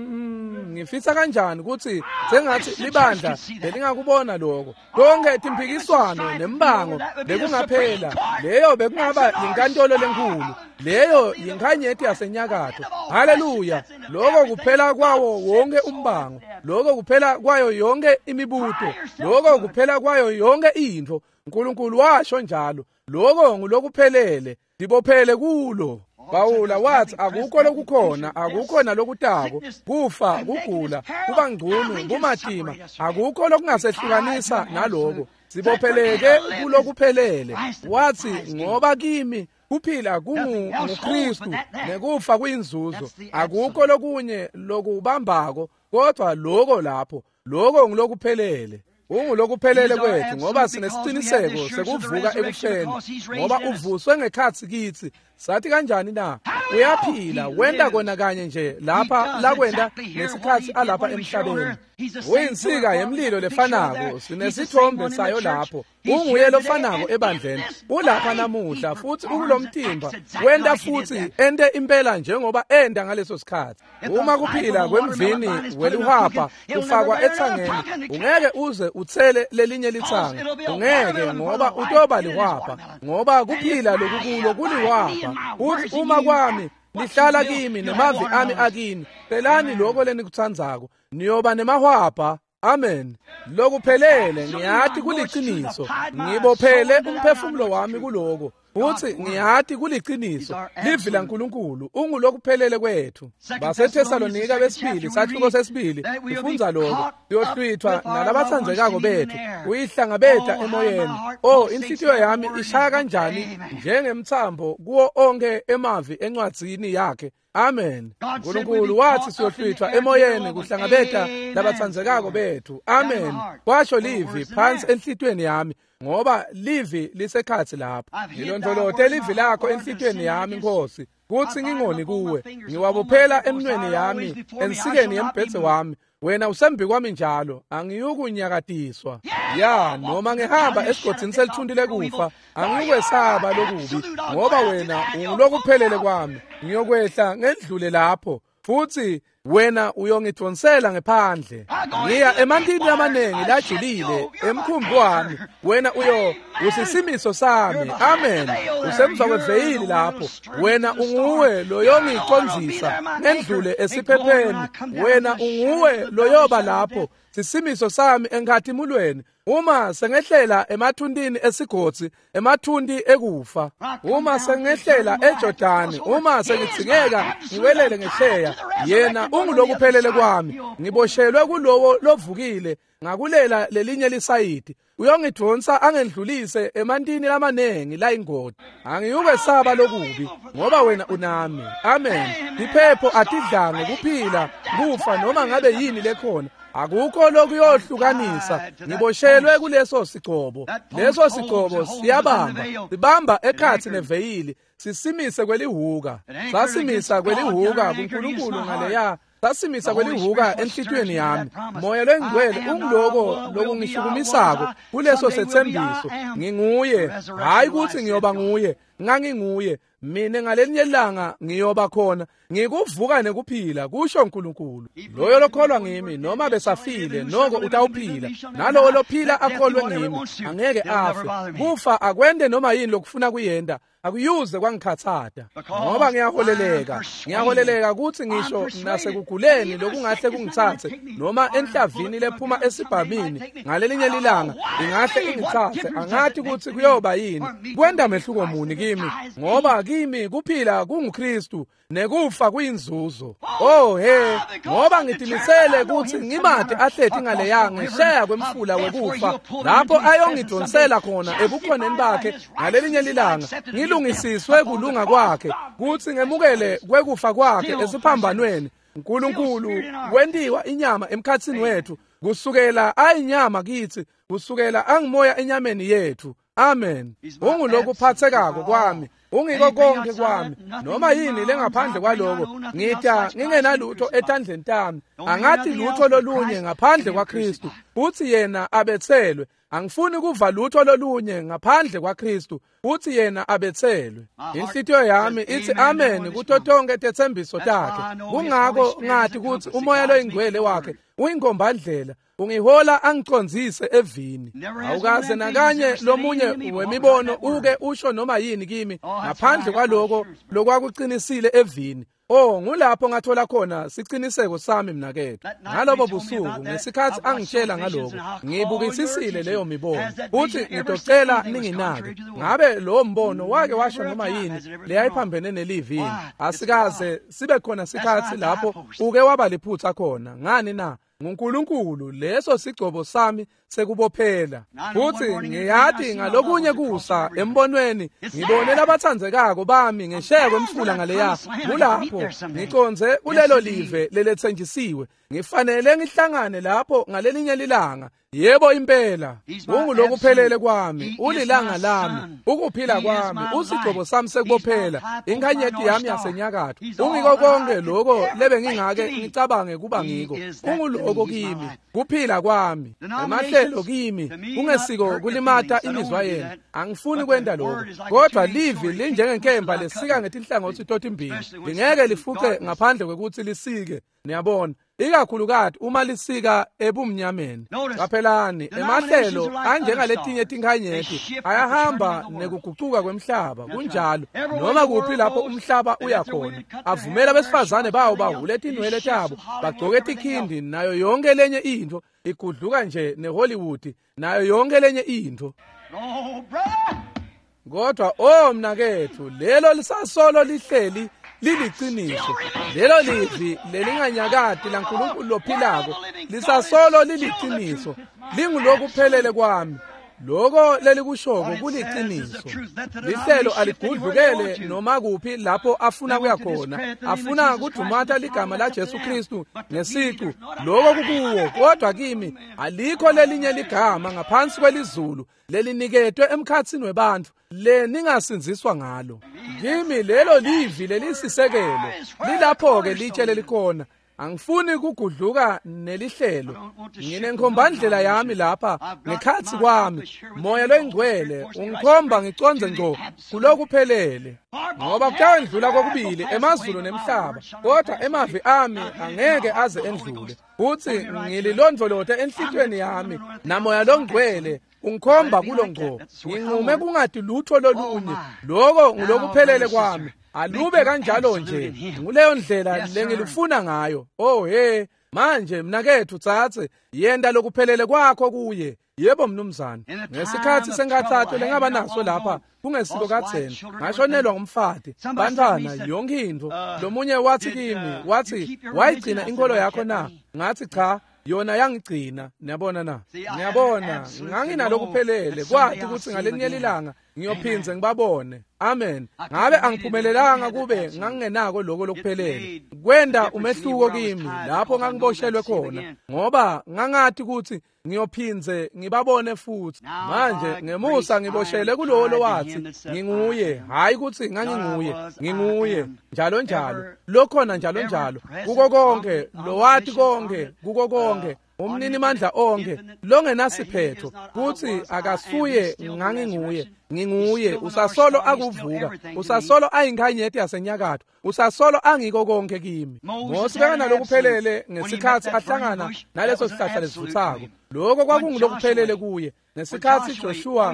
Ngifisa kanjani ukuthi sengathi libandla belingakubona lokho. Konke timpikiswano nembango bekungaphela. Leyo bekungaba inkantolo lenkulu. Leyo yinkanyeti yasenyakatho. Haleluya. Lokho kuphela kwawo wonke umbango. Lokho kuphela kwayo yonke imibuto. Lokho kuphela kwayo yonke into. uNkulunkulu washo njalo. Lokho ngulokuphelele. Dibophele kulo. Pawula wathi akukho lokukhona, akukho nalokutako, kufa, kugula, kuba ngcunu, kumatima, akukho lokungasehlukanisa naloko. Sibopheleke kulokuphelele. Wathi ngoba kimi kuphila nguKristu nekufa kuyinzuzo. Akukho lokunye lokubambako, kodwa lokho lapho, lokho ngilokuphelele. ungulokuphelele kwethu ngoba sinesiciniseko sekuvuka ekufeni ngoba uvuswe ngekhathi kithi. Sathi kanjani na? Uyaphila, wenda kona kanye nje lapha lakwenda nesikhathi alapha emhlabeni. Uyinsika yemlilo lefanako, sinesithombe sayo lapho. Unguye lofanako ebandleni. Ulapha namuhla futhi ukulomtimba. Wenda futhi ende impela njengoba enda ngaleso sikhathi. Uma kuphila kwemvini weluhapha kufakwa ethangeni, ungeke uze uthele lelinye lithanga. Ungeke ngoba utoba liwapha, ngoba kuphila lokukulo kuliwapha. Uthi uma kwami lihlala kimi nemavi ami akini, phelani lokho lenikuthandzako, niyoba nemahwapha. Amen. Lokuphelele ngiyathi kuliciniso, ngibophele umphefumulo wami kuloko. Futhi ngiyathi kuliciniso, livi laNkulunkulu ungulokuphelele kwethu. BaseThesalonika besibili sathuko sesibili sifunza lokho. Siyohlwithwa nalabathandzekako bethu, uyihlangabetha emoyeni. Inhliziyo yami ishaya kanjani njengemthambo kuwo onke emavi encwadzini yakhe. Amen. uNkulunkulu wathi siyohlwithwa emoyeni kuhlangabetha labathandzekako bethu. Amen. Kwasho livi phansi enhlitweni yami ngoba livi lisekhathi lapho. Ngilondolote livi lakho enhlitweni yami Nkosi, kuthi ngingoni kuwe. Ngiwabophela eminweni yami ensikeni yembhethe wami. Wena usembi kwami njalo, angiyukunyakatiswa. Noma ngihamba esigodini selithundile kufa, angiyukwesaba lokubi, ngoba wena ungulokuphelele kwami. Ngiyokwehla ngendlule lapho, futhi wena uyongidonsela ngephandle. Ngiya emantini amanengi lajulile emkhumbi wami, wena usisimiso sami. Amen. Usemva kweveyili lapho, wena unguwe loyongicondzisa ngendlule esiphepheni. Wena unguwe loyoba lapho sisimiso sami enkathimulweni. Uma sengehlela emathundini esigodzi, emathundi ekufa, uma sengehlela eJordani, uma sengithingeka ngiwelele ngesheya, yena ungulokuphelele kwami. Ngiboshelwe kulowo lovukile ngakulela lelinye lisayidi. Uyongidonsa angendlulise emantini lamanengi la ingoti. Angiyukwesaba lokubi ngoba wena unami. Amen. Iphepho atidlange kuphila kufa noma ngabe yini lekhona. Akukho lokuyohlukanisa. Ngiboshelwe kuleso sigcobo. Leso sigcobo sibamba ekhathi neveyili, sisimise kwelihuka. Sasimisa kwelihuka kuNkulunkulu ngaleya. Sasimisa kwelihuka enhlitweni yami. Moya lwengcwele ungiloko lokungishukumisako kuleso sethembiso. Nginguye, hayi ukuthi ngiyoba nguye, nganginguye. Mina ngalelinye ilanga ngiyoba khona, ngikuvuka nekuphila kusho uNkulunkulu. Loyo lokholwa ngimi noma besafile noko utawuphila. Nalowo lophila akholwe ngimi angeke afe. Kufa akwende noma yini lokufuna kuyenda, akuyuze kwangikhathata. Ngoba ngiyaholeleka ukuthi ngisho nasekuguleni lokungahle kungithathe, noma enhlavini lephuma esibhamini ngalelinye lilanga ingahle ingithathe. Angathi ukuthi kuyoba yini, kwenda mehluko muni kimi, ngoba kimi kuphila kunguKristu nekufa kuyinzuzo. Ngoba ngitimisele ukuthi ngimade ahlethi ngaleya ngesheya kwemfula wekufa, lapho ayongidonsela khona ebukhoneni bakhe ngalelinye lilanga. Ngilungisiswe kulunga kwakhe, kuthi ngemukele kwekufa kwakhe esiphambanweni. uNkulunkulu wendiwa inyama emkhathini wethu, kusukela ayinyama kithi, kusukela angimoya enyameni yethu. Amen. Ungulokuphathekako kwami, ungiko konke kwami, noma yini lengaphandle kwaloko. Ngitya ngingenalutho etandleni tami, angathi lutho lolunye ngaphandle kwaKristu, futhi yena abethelwe. Angifuni kuva lutho lolunye ngaphandle kwaKristu, futhi yena abethelwe. Inhlitiyo yami ithi amen kuto tonke tethembiso takhe. Kungako ngathi ukuthi umoya loyingcwele wakhe uyinkombandlela, ungihola angicondzise evini. Awukaze nakanye lomunye wemibono uke usho noma yini kimi ngaphandle kwaloko lokwakuqinisile evini. Ngulapho ngathola khona siciniseko sami mnakethu. Ngalobo busuku ngesikhathi angitshela ngaloko, ngibukisisile leyo mibono, futhi ngitocela ninginake. Ngabe lo mbono wake washo noma yini leyayiphambene nelivini. Asikaze sibe khona sikhathi lapho uke waba liphutha khona. Ngani na? nguNkulunkulu leso sigcobo sami sekubophela. Futhi ngiyathi ngalokunye kusa embonweni ngibonela abathandzekako bami ngesheya kwemfula ngaleya kulapho ngiconze kulelo live lelethenjisiwe ngifanele ngihlangane lapho ngalelinye lilanga. Yebo impela ungulokuphelele kwami ulilanga lami ukuphila kwami usigcobo sami sekubophela inkanyeti yami yasenyakatho ungiko konke lokho lebe ngingake ngicabange kuba ngiko unguloko kimi kuphila kwami emahlelo kimi kungesiko kulimata imizwa yena angifuni kwenda lokho kodwa livi linjengenkemba lesika ngetinhlangothi totimbili lingeke lifuke ngaphandle kwekuthi lisike niyabona ikakhulukazi uma lisika ebumnyameni. Qaphelani emahlelo anjengaletinye tinkhanyeti ayahamba nekuguquka kwemhlaba kunjalo noma kuphi lapho umhlaba uyakhona avumela abesifazane bawo bahule tinwele tabo bagcoke tikhindi nayo yonke lenye into igudluka nje neHollywood nayo yonke lenye into. Kodwa mnakethu lelo lisasolo lihleli liliciniso lelo livi lelinganyakati laNkulunkulu lophilako lisasolo liliciniso lingulokuphelele kwami lokho lelikushoko kuliciniso. Lihlelo aligudlukele noma kuphi lapho afuna kuya khona afuna kudumatha ligama la Jesu Kristu ngesiqu lokho kukuwo kodwa kimi alikho lelinye ligama ngaphansi kwelizulu leliniketwe emkhatsini webantu ningasinziswa ngalo. Kimi lelo livi lelisisekelo lilapho ke litshele likhona angifuni kugudluka nelihlelo nginenkombandlela yami lapha ngekhathi kwami moya loyingcwele ungikhomba ngiconze ngco kulokuphelele ngoba kuthiwa endlula kokubili emazulu nemhlaba kodwa emavi ami angeke aze endlule futhi ngililondlolote enhlitweni yami namoya longcwele ungikhomba kulo ngco nginqume kungathi lutho lolunye lokho ngulokuphelele kwami alube kanjalo nje nguleyo ndlela lengilufuna ngayo. Manje mnakethu tsatse yenda lokuphelele kwakho kuye. Yebo mnumzane ngesikhathi sengathathu lengaba naso lapha kungesiko kathena ngashonelwa ngumfati bantwana yonke into lomunye wathi kimi wathi wayigcina inkolo yakho na ngathi cha yona yangigcina. Niyabona na ngiyabona nganginalokuphelele kwathi ukuthi ngalenye lilanga ngiyophinze ngibabone. Amen. Ngabe angiphumelelanga kube ngangenako lokho lokuphelele kwenda umehluko kimi lapho ngangiboshelwe khona ngoba ngangathi ukuthi ngiyophinze ngibabone futhi. Manje ngemusa ngiboshele kulolo wathi nginguye hayi ukuthi nginguye njalo njalo lokhona njalo njalo kuko konke lo wathi konke kuko konke umnini mandla onke longenasiphetho kuthi akasuye nginguye usasolo akuvuka usasolo ayinkanyeti yasenyakatho usasolo angiko konke kimi. Mose bekanalokuphelele ngesikhathi ahlangana naleso sihlahla lesivuthako lokho kwakungulokuphelele kuye ngesikhathi Joshua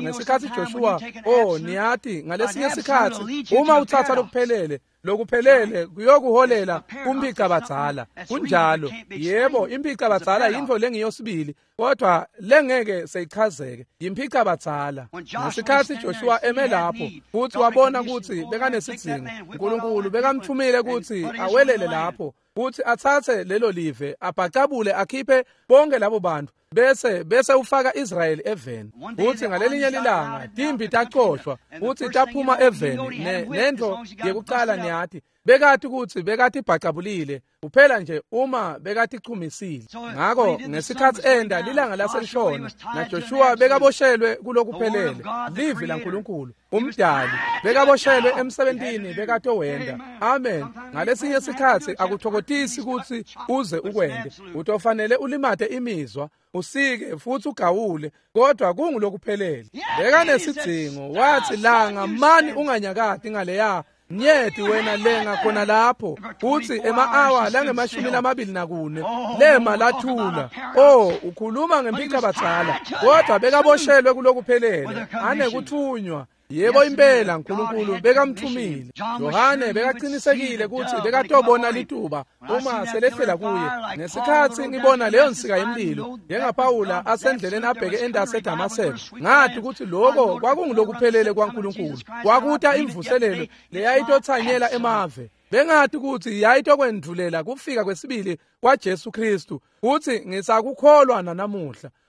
niyathi ngalesinye isikhathi uma uthatha lokuphelele kuyokuholela kumphica badzala kunjalo. Yebo imphica badzala yinto lengiyosibili kodwa lengeke seyichazeke yimphica badzala. Ngesikhathi Joshua eme lapho futhi wabona ukuthi bekanesidzingo uNkulunkulu bekamthumile ukuthi awelele lapho futhi athathe lelo live abhacabule akhiphe bonke labo bantu bese ufaka Israel eveni futhi ngalelinye lilanga timbi tacoshwa futhi taphuma eveni nento yekucala niyathi bekathi ukuthi bekathi bhacabulile kuphela nje uma bekathi chumisile. Ngakho ngesikhathi enda lilanga laselishona na Joshua bekaboshelwe kulokuphelele livi laNkulunkulu umdali bekaboshelwe emsebentini bekathi owenda. Amen. Ngalesinye isikhathi akuthokothisi ukuthi uze ukwende utofanele ulimate imizwa usike futhi ugawule kodwa kungulokuphelele. Bekanesidzingo wathi langa mani unganyakati ngaleya nyeti wena lenga khona lapho uthi ema-hour lange-24 lema lathula ukhuluma ngemphica badzala kodwa bekaboshelwe kulokuphelele anekuthunywa. Yebo impela uNkulunkulu bekamthumile. Yohane bekaqinisekile ukuthi bekatobona lituba uma selehlela kuye ngesikhathi ngibona leyo nsika yemlilo njengaPawula asendleleni abheke endase eDamaseko ngathi ukuthi lokho kwakungulokuphelele kwaNkulunkulu kwakuta imvuselelo leyayitothanyela emave bengathi ukuthi yayitokwendlulela kufika kwesibili kwaJesu Kristu kuthi ngisakukholwa namuhla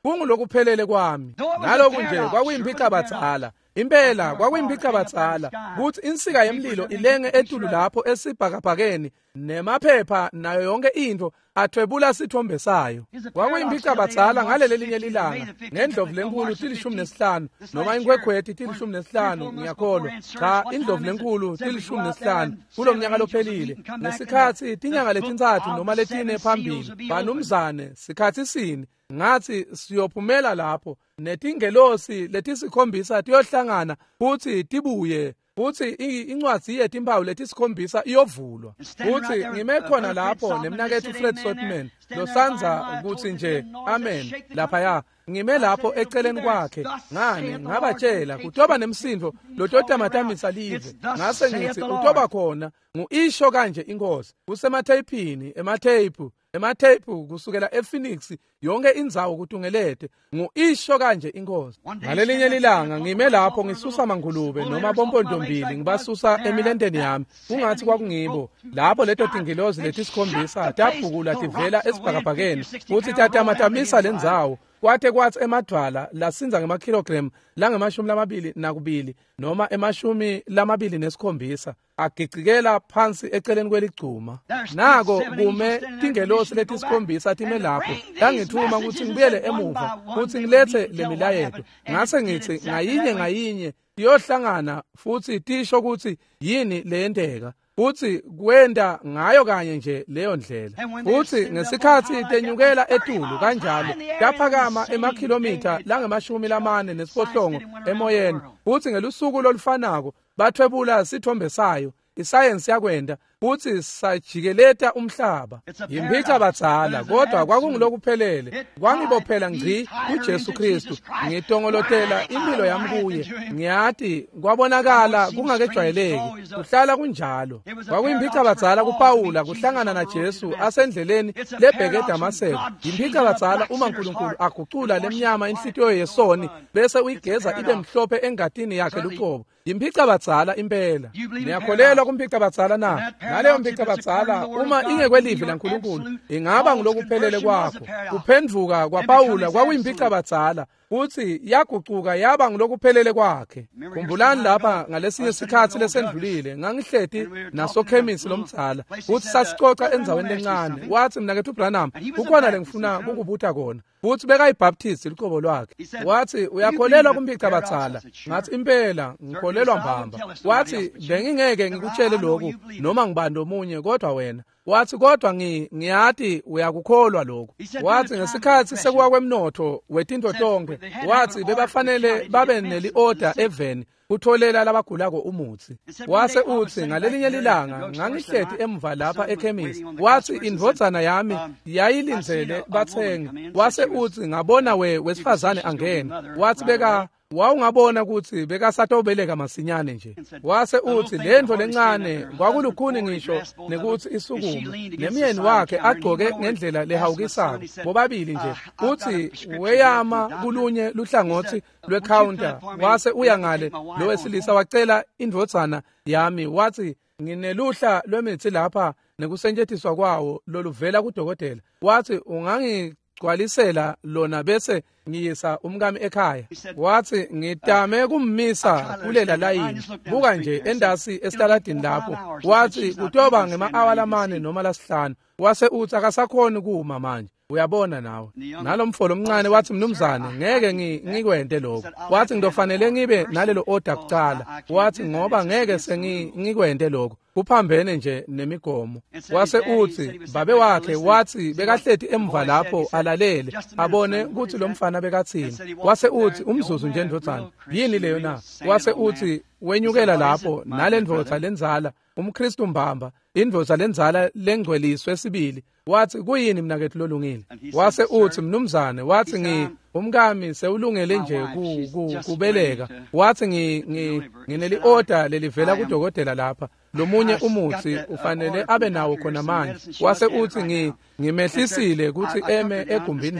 kungulokuphelele kwami. Ngalokhu nje kwakuyimpicabadala. Impela kwakuyimpicabadala ukuthi insika yemlilo ilenge etulu lapho esibhakabhakeni nemaphepha nayo yonke into athwebula sithombe sayo. Kwakuyimpicabadala ngaleli linye ilanga ngendlovu lenkulu 15 noma inkwekhwethi 15 ngiyakholwa. Cha, indlovu lenkulu 15 kulomnyaka lophelile ngesikhathi inyanga lezintathu noma letine phambili. Banumzane, sikhathi sini ngathi siyophumela lapho netingelosi letisikhombisa tiyohlangana futhi tibuye futhi incwadi yethu impawu letisikhombisa iyovulwa. Futhi ngime khona lapho nemnakethu Fred Sotman losanza ukuthi nje amen lapha ngime lapho eceleni kwakhe ngani ngabatshela kutoba nemsindo lototamatamisa live ngase ngithi utoba khona ngu-isho kanje inkosi kusemathayipini emathayiphu kusukela ePhoenix yonke indzawo kutungelete ngu-isho kanje inkosi. Ngalelinye ilanga ngime lapho ngisusa mangulube noma bompondombili ngibasusa emilendeni yami kungathi kwakungibo lapho leto tingilozi letisikhombisa tabhukula tivela esibhakabhakeni futhi tatamatamisa lendzawo kwathi emadwala lasinza ngamakilogram langama-22 noma ema-27 agicikela phansi eceleni kweligcuma. Nako kume tingelosi letisikhombisa time lapho langithuma ukuthi ngibuyele emuva ukuthi ngilethe lemilayeto. Ngase ngithi ngayinye tiyohlangana futhi tisho ukuthi yini leyenteka futhi kwenda ngayo kanye nje leyo ndlela. Futhi ngesikhathi tenyukela etulu kanjalo yaphakama emakhilomitha langama-48 emoyeni. Futhi ngelusuku lolufanako bathwebula sithombe sayo isayensi yakwenda futhi sajikeleta umhlaba. Yimpicabadala kodwa kwakungulokuphelele. Kwangibophela ngci kuJesu Kristu ngitongolotela impilo yami kuye. Ngiyathi kwabonakala kungakejwayeleki kuhlala kunjalo. Kwakuyimpicabadala kuPawula kuhlangana naJesu asendleleni lebheke eDamaseko. Yimpicabadala uma uNkulunkulu agucula lemnyama inhlitiyo yesoni bese uyigeza ibe mhlophe engatini yakhe lucobo. Yimpicabadala impela. Niyakholelwa kumpicabadala na? Ngaleyo mpicabadala uma ingekwelivi laNkulunkulu ingaba ngilokuphelele kwakho. Kuphenduka kwaPawula kwakuyimpicabadala futhi yagucuka yaba ngilokuphelele kwakhe. Khumbulani lapha ngalesinye isikhathi lesendlulile ngangihleti nasokhemisi lomtshala futhi sasicoca endzaweni encane. Wathi mnakethu uBranham kukhona lengifuna ukubutha khona futhi bekayibhaptisti liqobo lwakhe. Wathi uyakholelwa kumpicabadala? Ngathi impela ngikholelwa mbamba. Wathi bengingeke ngikutshele lokhu noma ngibande omunye kodwa wena. Wathi kodwa ngiyathi uyakukholwa lokhu. Wathi ngesikhathi sekuwa kwemnotho wetinto tonke wathi bebafanele babe neli-order eveni utholela labagulako umuthi. Wase uthi ngalelinye ilanga ngangihleti emva lapha ekhemisi. Wathi indvodzana yami yayilinzele bathenge. Wase uthi ngabona wesifazane angene. Wathi wawungabona ukuthi bekasatobeleka masinyane nje. Wase uthi lento lencane kwakulukhuni ngisho nekuthi isukume nemyeni wakhe agqoke ngendlela lehawukisako bobabili nje. Uthi weyama kulunye luhlangothi lwecounter wase uya ngale lo wesilisa wacela indvodzana yami wathi ngineluhla lwemithi lapha nekusentshentiswa kwawo loluvela kudokotela. Wathi ungangigcwalisela lona bese ngiyisa umkami ekhaya. Wathi ngitame kummisa kulela layini buka nje endasi esitaladini lapho. Wathi kutoba ngema-hour lamane noma lasihlanu. Wase uthi akasakhoni kuma manje. Uyabona nawe nalomfolo omncane wathi mnumzane ngeke ngikwente lokho. Wathi ngidofanele ngibe nalelo order kuqala. Wathi ngoba ngeke sengikwente lokho kuphambene nje nemigomo. Wase uthi babe wakhe wathi bekahleti emva lapho alalele abone ukuthi lo mfana bekathini. Wase uthi umzuzu nje ndodzana yini leyo na? Wase uthi wenyukela lapho nalendvodza lenzala umKristu mbamba indvodza lenzala lengcweliswe sibili. Wathi kuyini mnakethu lolungile? Wase uthi mnumzane wathi umkami sewulungele nje kubeleka. Wathi ngineli order lelivela kudokotela lapha lomunye umuthi ufanele abe nawo khona manje. Wase uthi ngimehlisile ukuthi eme egumbini lapho.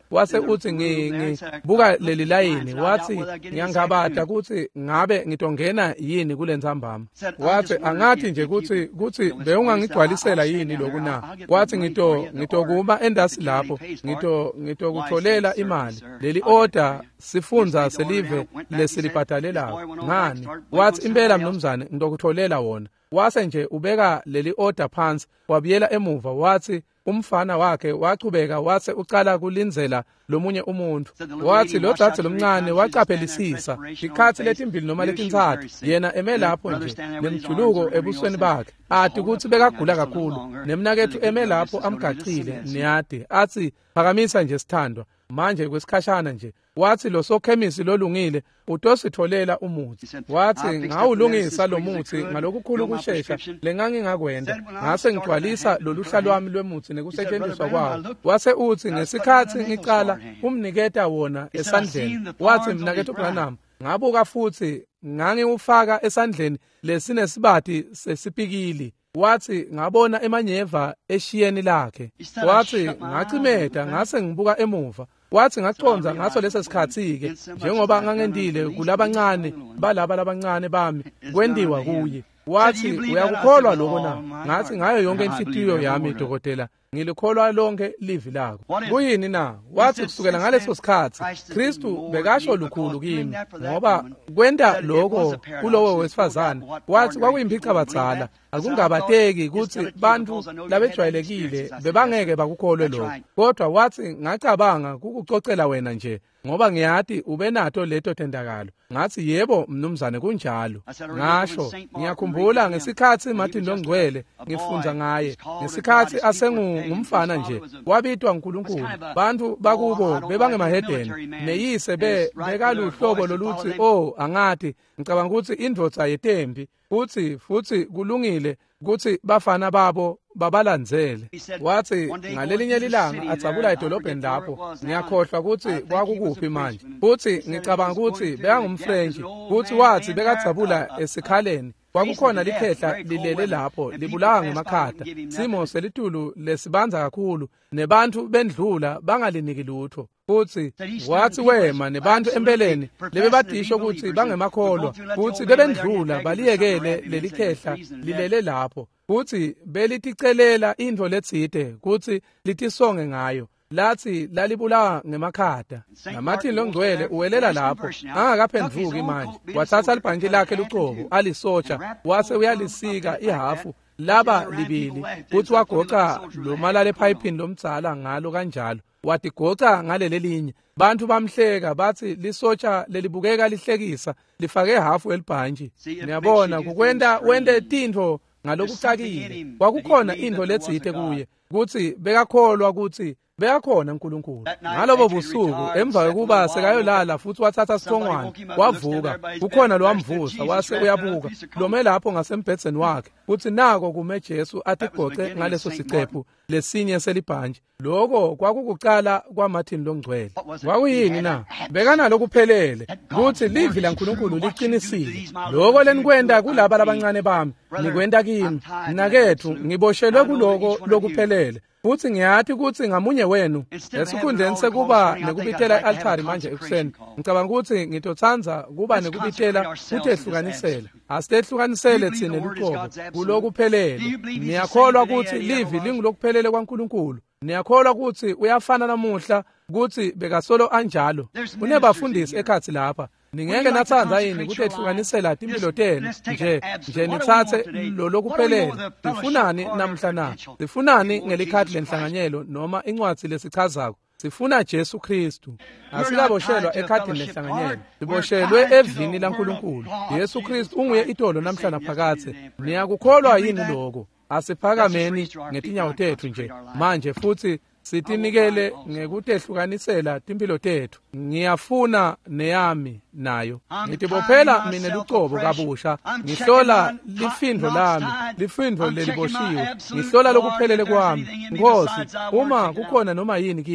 wase uthi ngibuka leli layini wathi ngiyangabada ukuthi ngabe ngitongena yini kule nzambama wathi angathi nje ukuthi bewungangigcwalisela yini lokhu na wathi ngitokuma endasi lapho ngitokutholela imali leli order sifunza selive lesilibhadalelayo ngani wathi impela mnumzane ngitokutholela wona wase nje ubeka leli order phansi wabuyela emuva wathi umfana wakhe wachubeka wase ucala kulinzela lomunye umuntu wathi lo dzadze lomncane wacaphelisisa ikhathi letimbili noma letintathu yena eme lapho nje nemjuluko ebusweni bakhe athi ukuthi bekagula kakhulu nemnakethu eme lapho amgacile niyade athi phakamisa nje sithandwa manje kwesikhashana nje wathi lo sokhemisi lolungile utositholela umuthi wathi ngawulungisa lo muthi ngalokukhulu kushesha lengangingakwenza ngase ngigcwalisa loluhla lwami lwemuthi nekusetshenziswa kwawo wase uthi ngesikhathi ngicala umniketa wona esandleni wathi mnakethu Branham ngabuka futhi ngangiwufaka esandleni lesinesibati sesipikili wathi ngabona emanyeva eshiyeni lakhe wathi ngacimeta ngase ngibuka emuva wathi ngaconza ngaso leso sikhathi-ke njengoba ngangendile kulabancane balaba labancane bami kwendiwa kuye wathi uyakukholwa lokho na ngathi ngayo yonke inhliziyo yami dokotela ngilikholwa lonke livi lakho kuyini na wathi kusukela ngaleso sikhathi Kristu bekasho lukhulu kimi ngoba kwenda lokho kulowo wesifazane wathi kwakuyimpica badzala akungabateki ukuthi bantu labejwayelekile bebangeke bakukholwe lokho kodwa wathi ngacabanga kukucocela wena nje ngoba ngiyati ubenato leto tendakalo ngathi yebo mnumzane kunjalo ngasho ngiyakhumbula ngesikhathi Martin Longcwele ngifundza ngaye ngesikhathi ngumfana nje wabitwa uNkulunkulu bantu bakubo bebangemahedeni neyise bekaluhlobo loluthi angathi ngicabanga ukuthi indvodza yetembi futhi kulungile ukuthi bafana babo babalandzele wathi ngalelinye lilanga atsabula edolobheni lapho ngiyakhohlwa ukuthi kwakukuphi manje futhi ngicabanga ukuthi bekangumfrench futhi wathi bekatsabula esikhaleni kwakukhona likhehla lilele lapho libulawa ngemakhada simo selitulu lesibanza kakhulu nebantu bendlula bangaliniki lutho futhi wathi wema nebantu empeleni lebebadisho ukuthi bangemakholwa futhi bebendlula baliyekele leli khehla lilele lapho futhi beliticelela indvo letsite kuthi litisonge ngayo lathi lalibulawa ngemakhada naMartin Longcwele uwelela lapho angakaphendvuki manje wathatha libhantshi lakhe lucobo alisotsha wase uyalisika ihafu laba libili futhi wagoqa lo malala epipini lomdzala ngalo kanjalo watigoqa ngalelelinye bantu bamhleka bathi lisotsha lelibukeka lihlekisa lifake hafu elibhantshi niyabona kukwenda wende tintfo ngalokucakile kwakukhona into letsite kuye kuthi bekakholwa ukuthi beyakhona uNkulunkulu ngalobo busuku emva kokuba sekayolala futhi wathatha sithongwane wavuka ukhona lo wamvusa wase uyabuka lome lapho ngasembhedzeni wakhe uthi nako kume Jesu atigoce ngaleso sicephu lesinye selibhantshi lokho kwakukuqala kwaMartin Longcwele kwakuyini na bekana lokuphelele kuthi livi laNkulunkulu liqinisile lokho lenikwenda kulaba labancane bami nikwenda kimi nakethu ngiboshelwe kuloko lokuphelele futhi ngiyathi ukuthi ngamunye wenu esikhundleni sekuba nekubitela i-altari manje ekuseni ngicabanga ukuthi ngitothanza kuba nekubitela kuthehlukanisela asitehlukanisele thine luqobo kulokuphelele niyakholwa ukuthi livi lingulokuphelele kwaNkulunkulu niyakholwa ukuthi uyafana namuhla ukuthi bekasolo anjalo kunebafundisi ekhathi lapha ningeke nathanza yini ukuthi ehlukanisela impilo tenu nje nithathe lo lokuphelele sifunani namhla na sifunani ngelikhathi lenhlanganyelo noma incwadi lesichazako sifuna Jesu Kristu asikaboshelwa ekhadini lenhlanganyelo siboshelwe evini laNkulunkulu Yesu Kristu unguye itolo namhla naphakathe niyakukholwa yini lokho asiphakameni ngetinyawo tethu nje manje futhi sitinikele ngekutehlukanisela impilo tethu ngiyafuna neyami nayo ngitibophela mina lucobo kabusha ngihlola lifindvo lami lifindvo leliboshiwe ngihlola lokuphelele kwami Nkosi uma kukhona noma yini kimi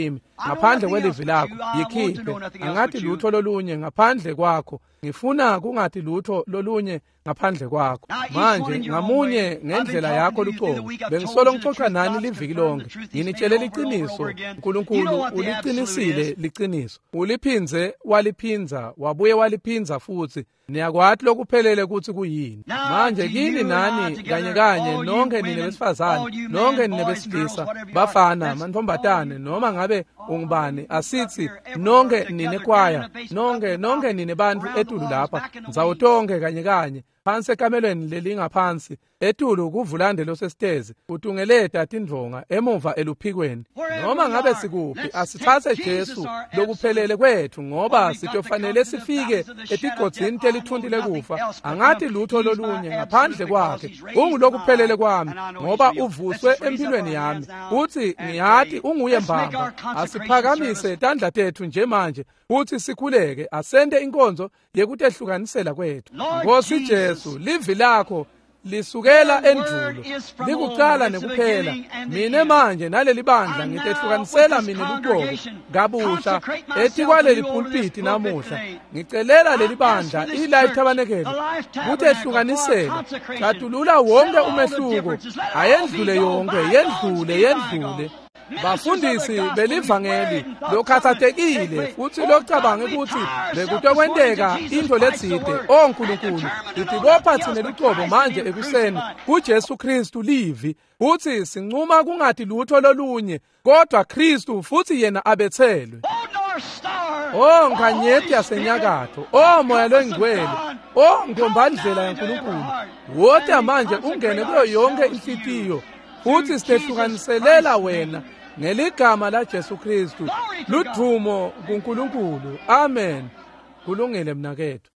ngaphandle kwelivi lakho yikhiphe. Angathi lutho lolunye ngaphandle kwakho, ngifuna kungathi lutho lolunye ngaphandle kwakho. Manje ngamunye ngendlela yakho lucobo. Bengisolo ngixoxa nani liviki lonke, nginitshelela iqiniso, uNkulunkulu uliqinisile liqiniso. Uliphinze waliphinza, wabuye waliphinza futhi. Niyakwathi lokuphelele ukuthi kuyini. Manje kini nani kanye nonke nine besifazane, nonke nine besilisa, bafana, mantombazane noma ngabe ungubani, asithi nonke nine kwaya, nonke nine bantu etulu lapha, nizawutonke kanye phansi ekamelweni lelingaphansi etulu kuvulandelo sesitezi utungele tata indvonga emuva eluphikweni. Noma ngabe sikuphi asithathe Jesu lokuphelele kwethu, ngoba sitofanele sifike etigodzini telithundile kufa. Angathi lutho lolunye ngaphandle kwakhe. Ungulokuphelele kwami ngoba uvuswe empilweni yami. Uthi ngiyathi unguye mbamba. Asiphakamise tandla tethu nje manje uthi sikhuleke asende inkonzo yekutehlukanisela kwethu. Nkosi Jesu, livi lakho lisukela endulo, likuqala nekuphela. Mina manje naleli bandla ngitehlukanisela mina luqobo kabusha ethi kwaleli pulpiti namuhla. Ngicelela leli bandla iLife Tabernacle kutehlukanisela, hlathulula wonke umehluko, ayendlule yonke, yendlule. Bafundisi belivangeli lokhathatekile futhi locabanga ukuthi bekutokwenteka into letside. Nkulunkulu itibopha thina luqobo manje ekuseni kuJesu Kristu livi, uthi sincuma kungathi lutho lolunye kodwa Kristu futhi yena abethelwe. Nkanyeti yasenyakatho, moya longcwele, ngombandlela yaNkulunkulu, wote manje ungene kuyo yonke inhlitiyo futhi sitehlukaniselela wena ngeligama la Jesu Kristu. Ludumo kuNkulunkulu. Amen. Kulungile mnakethu.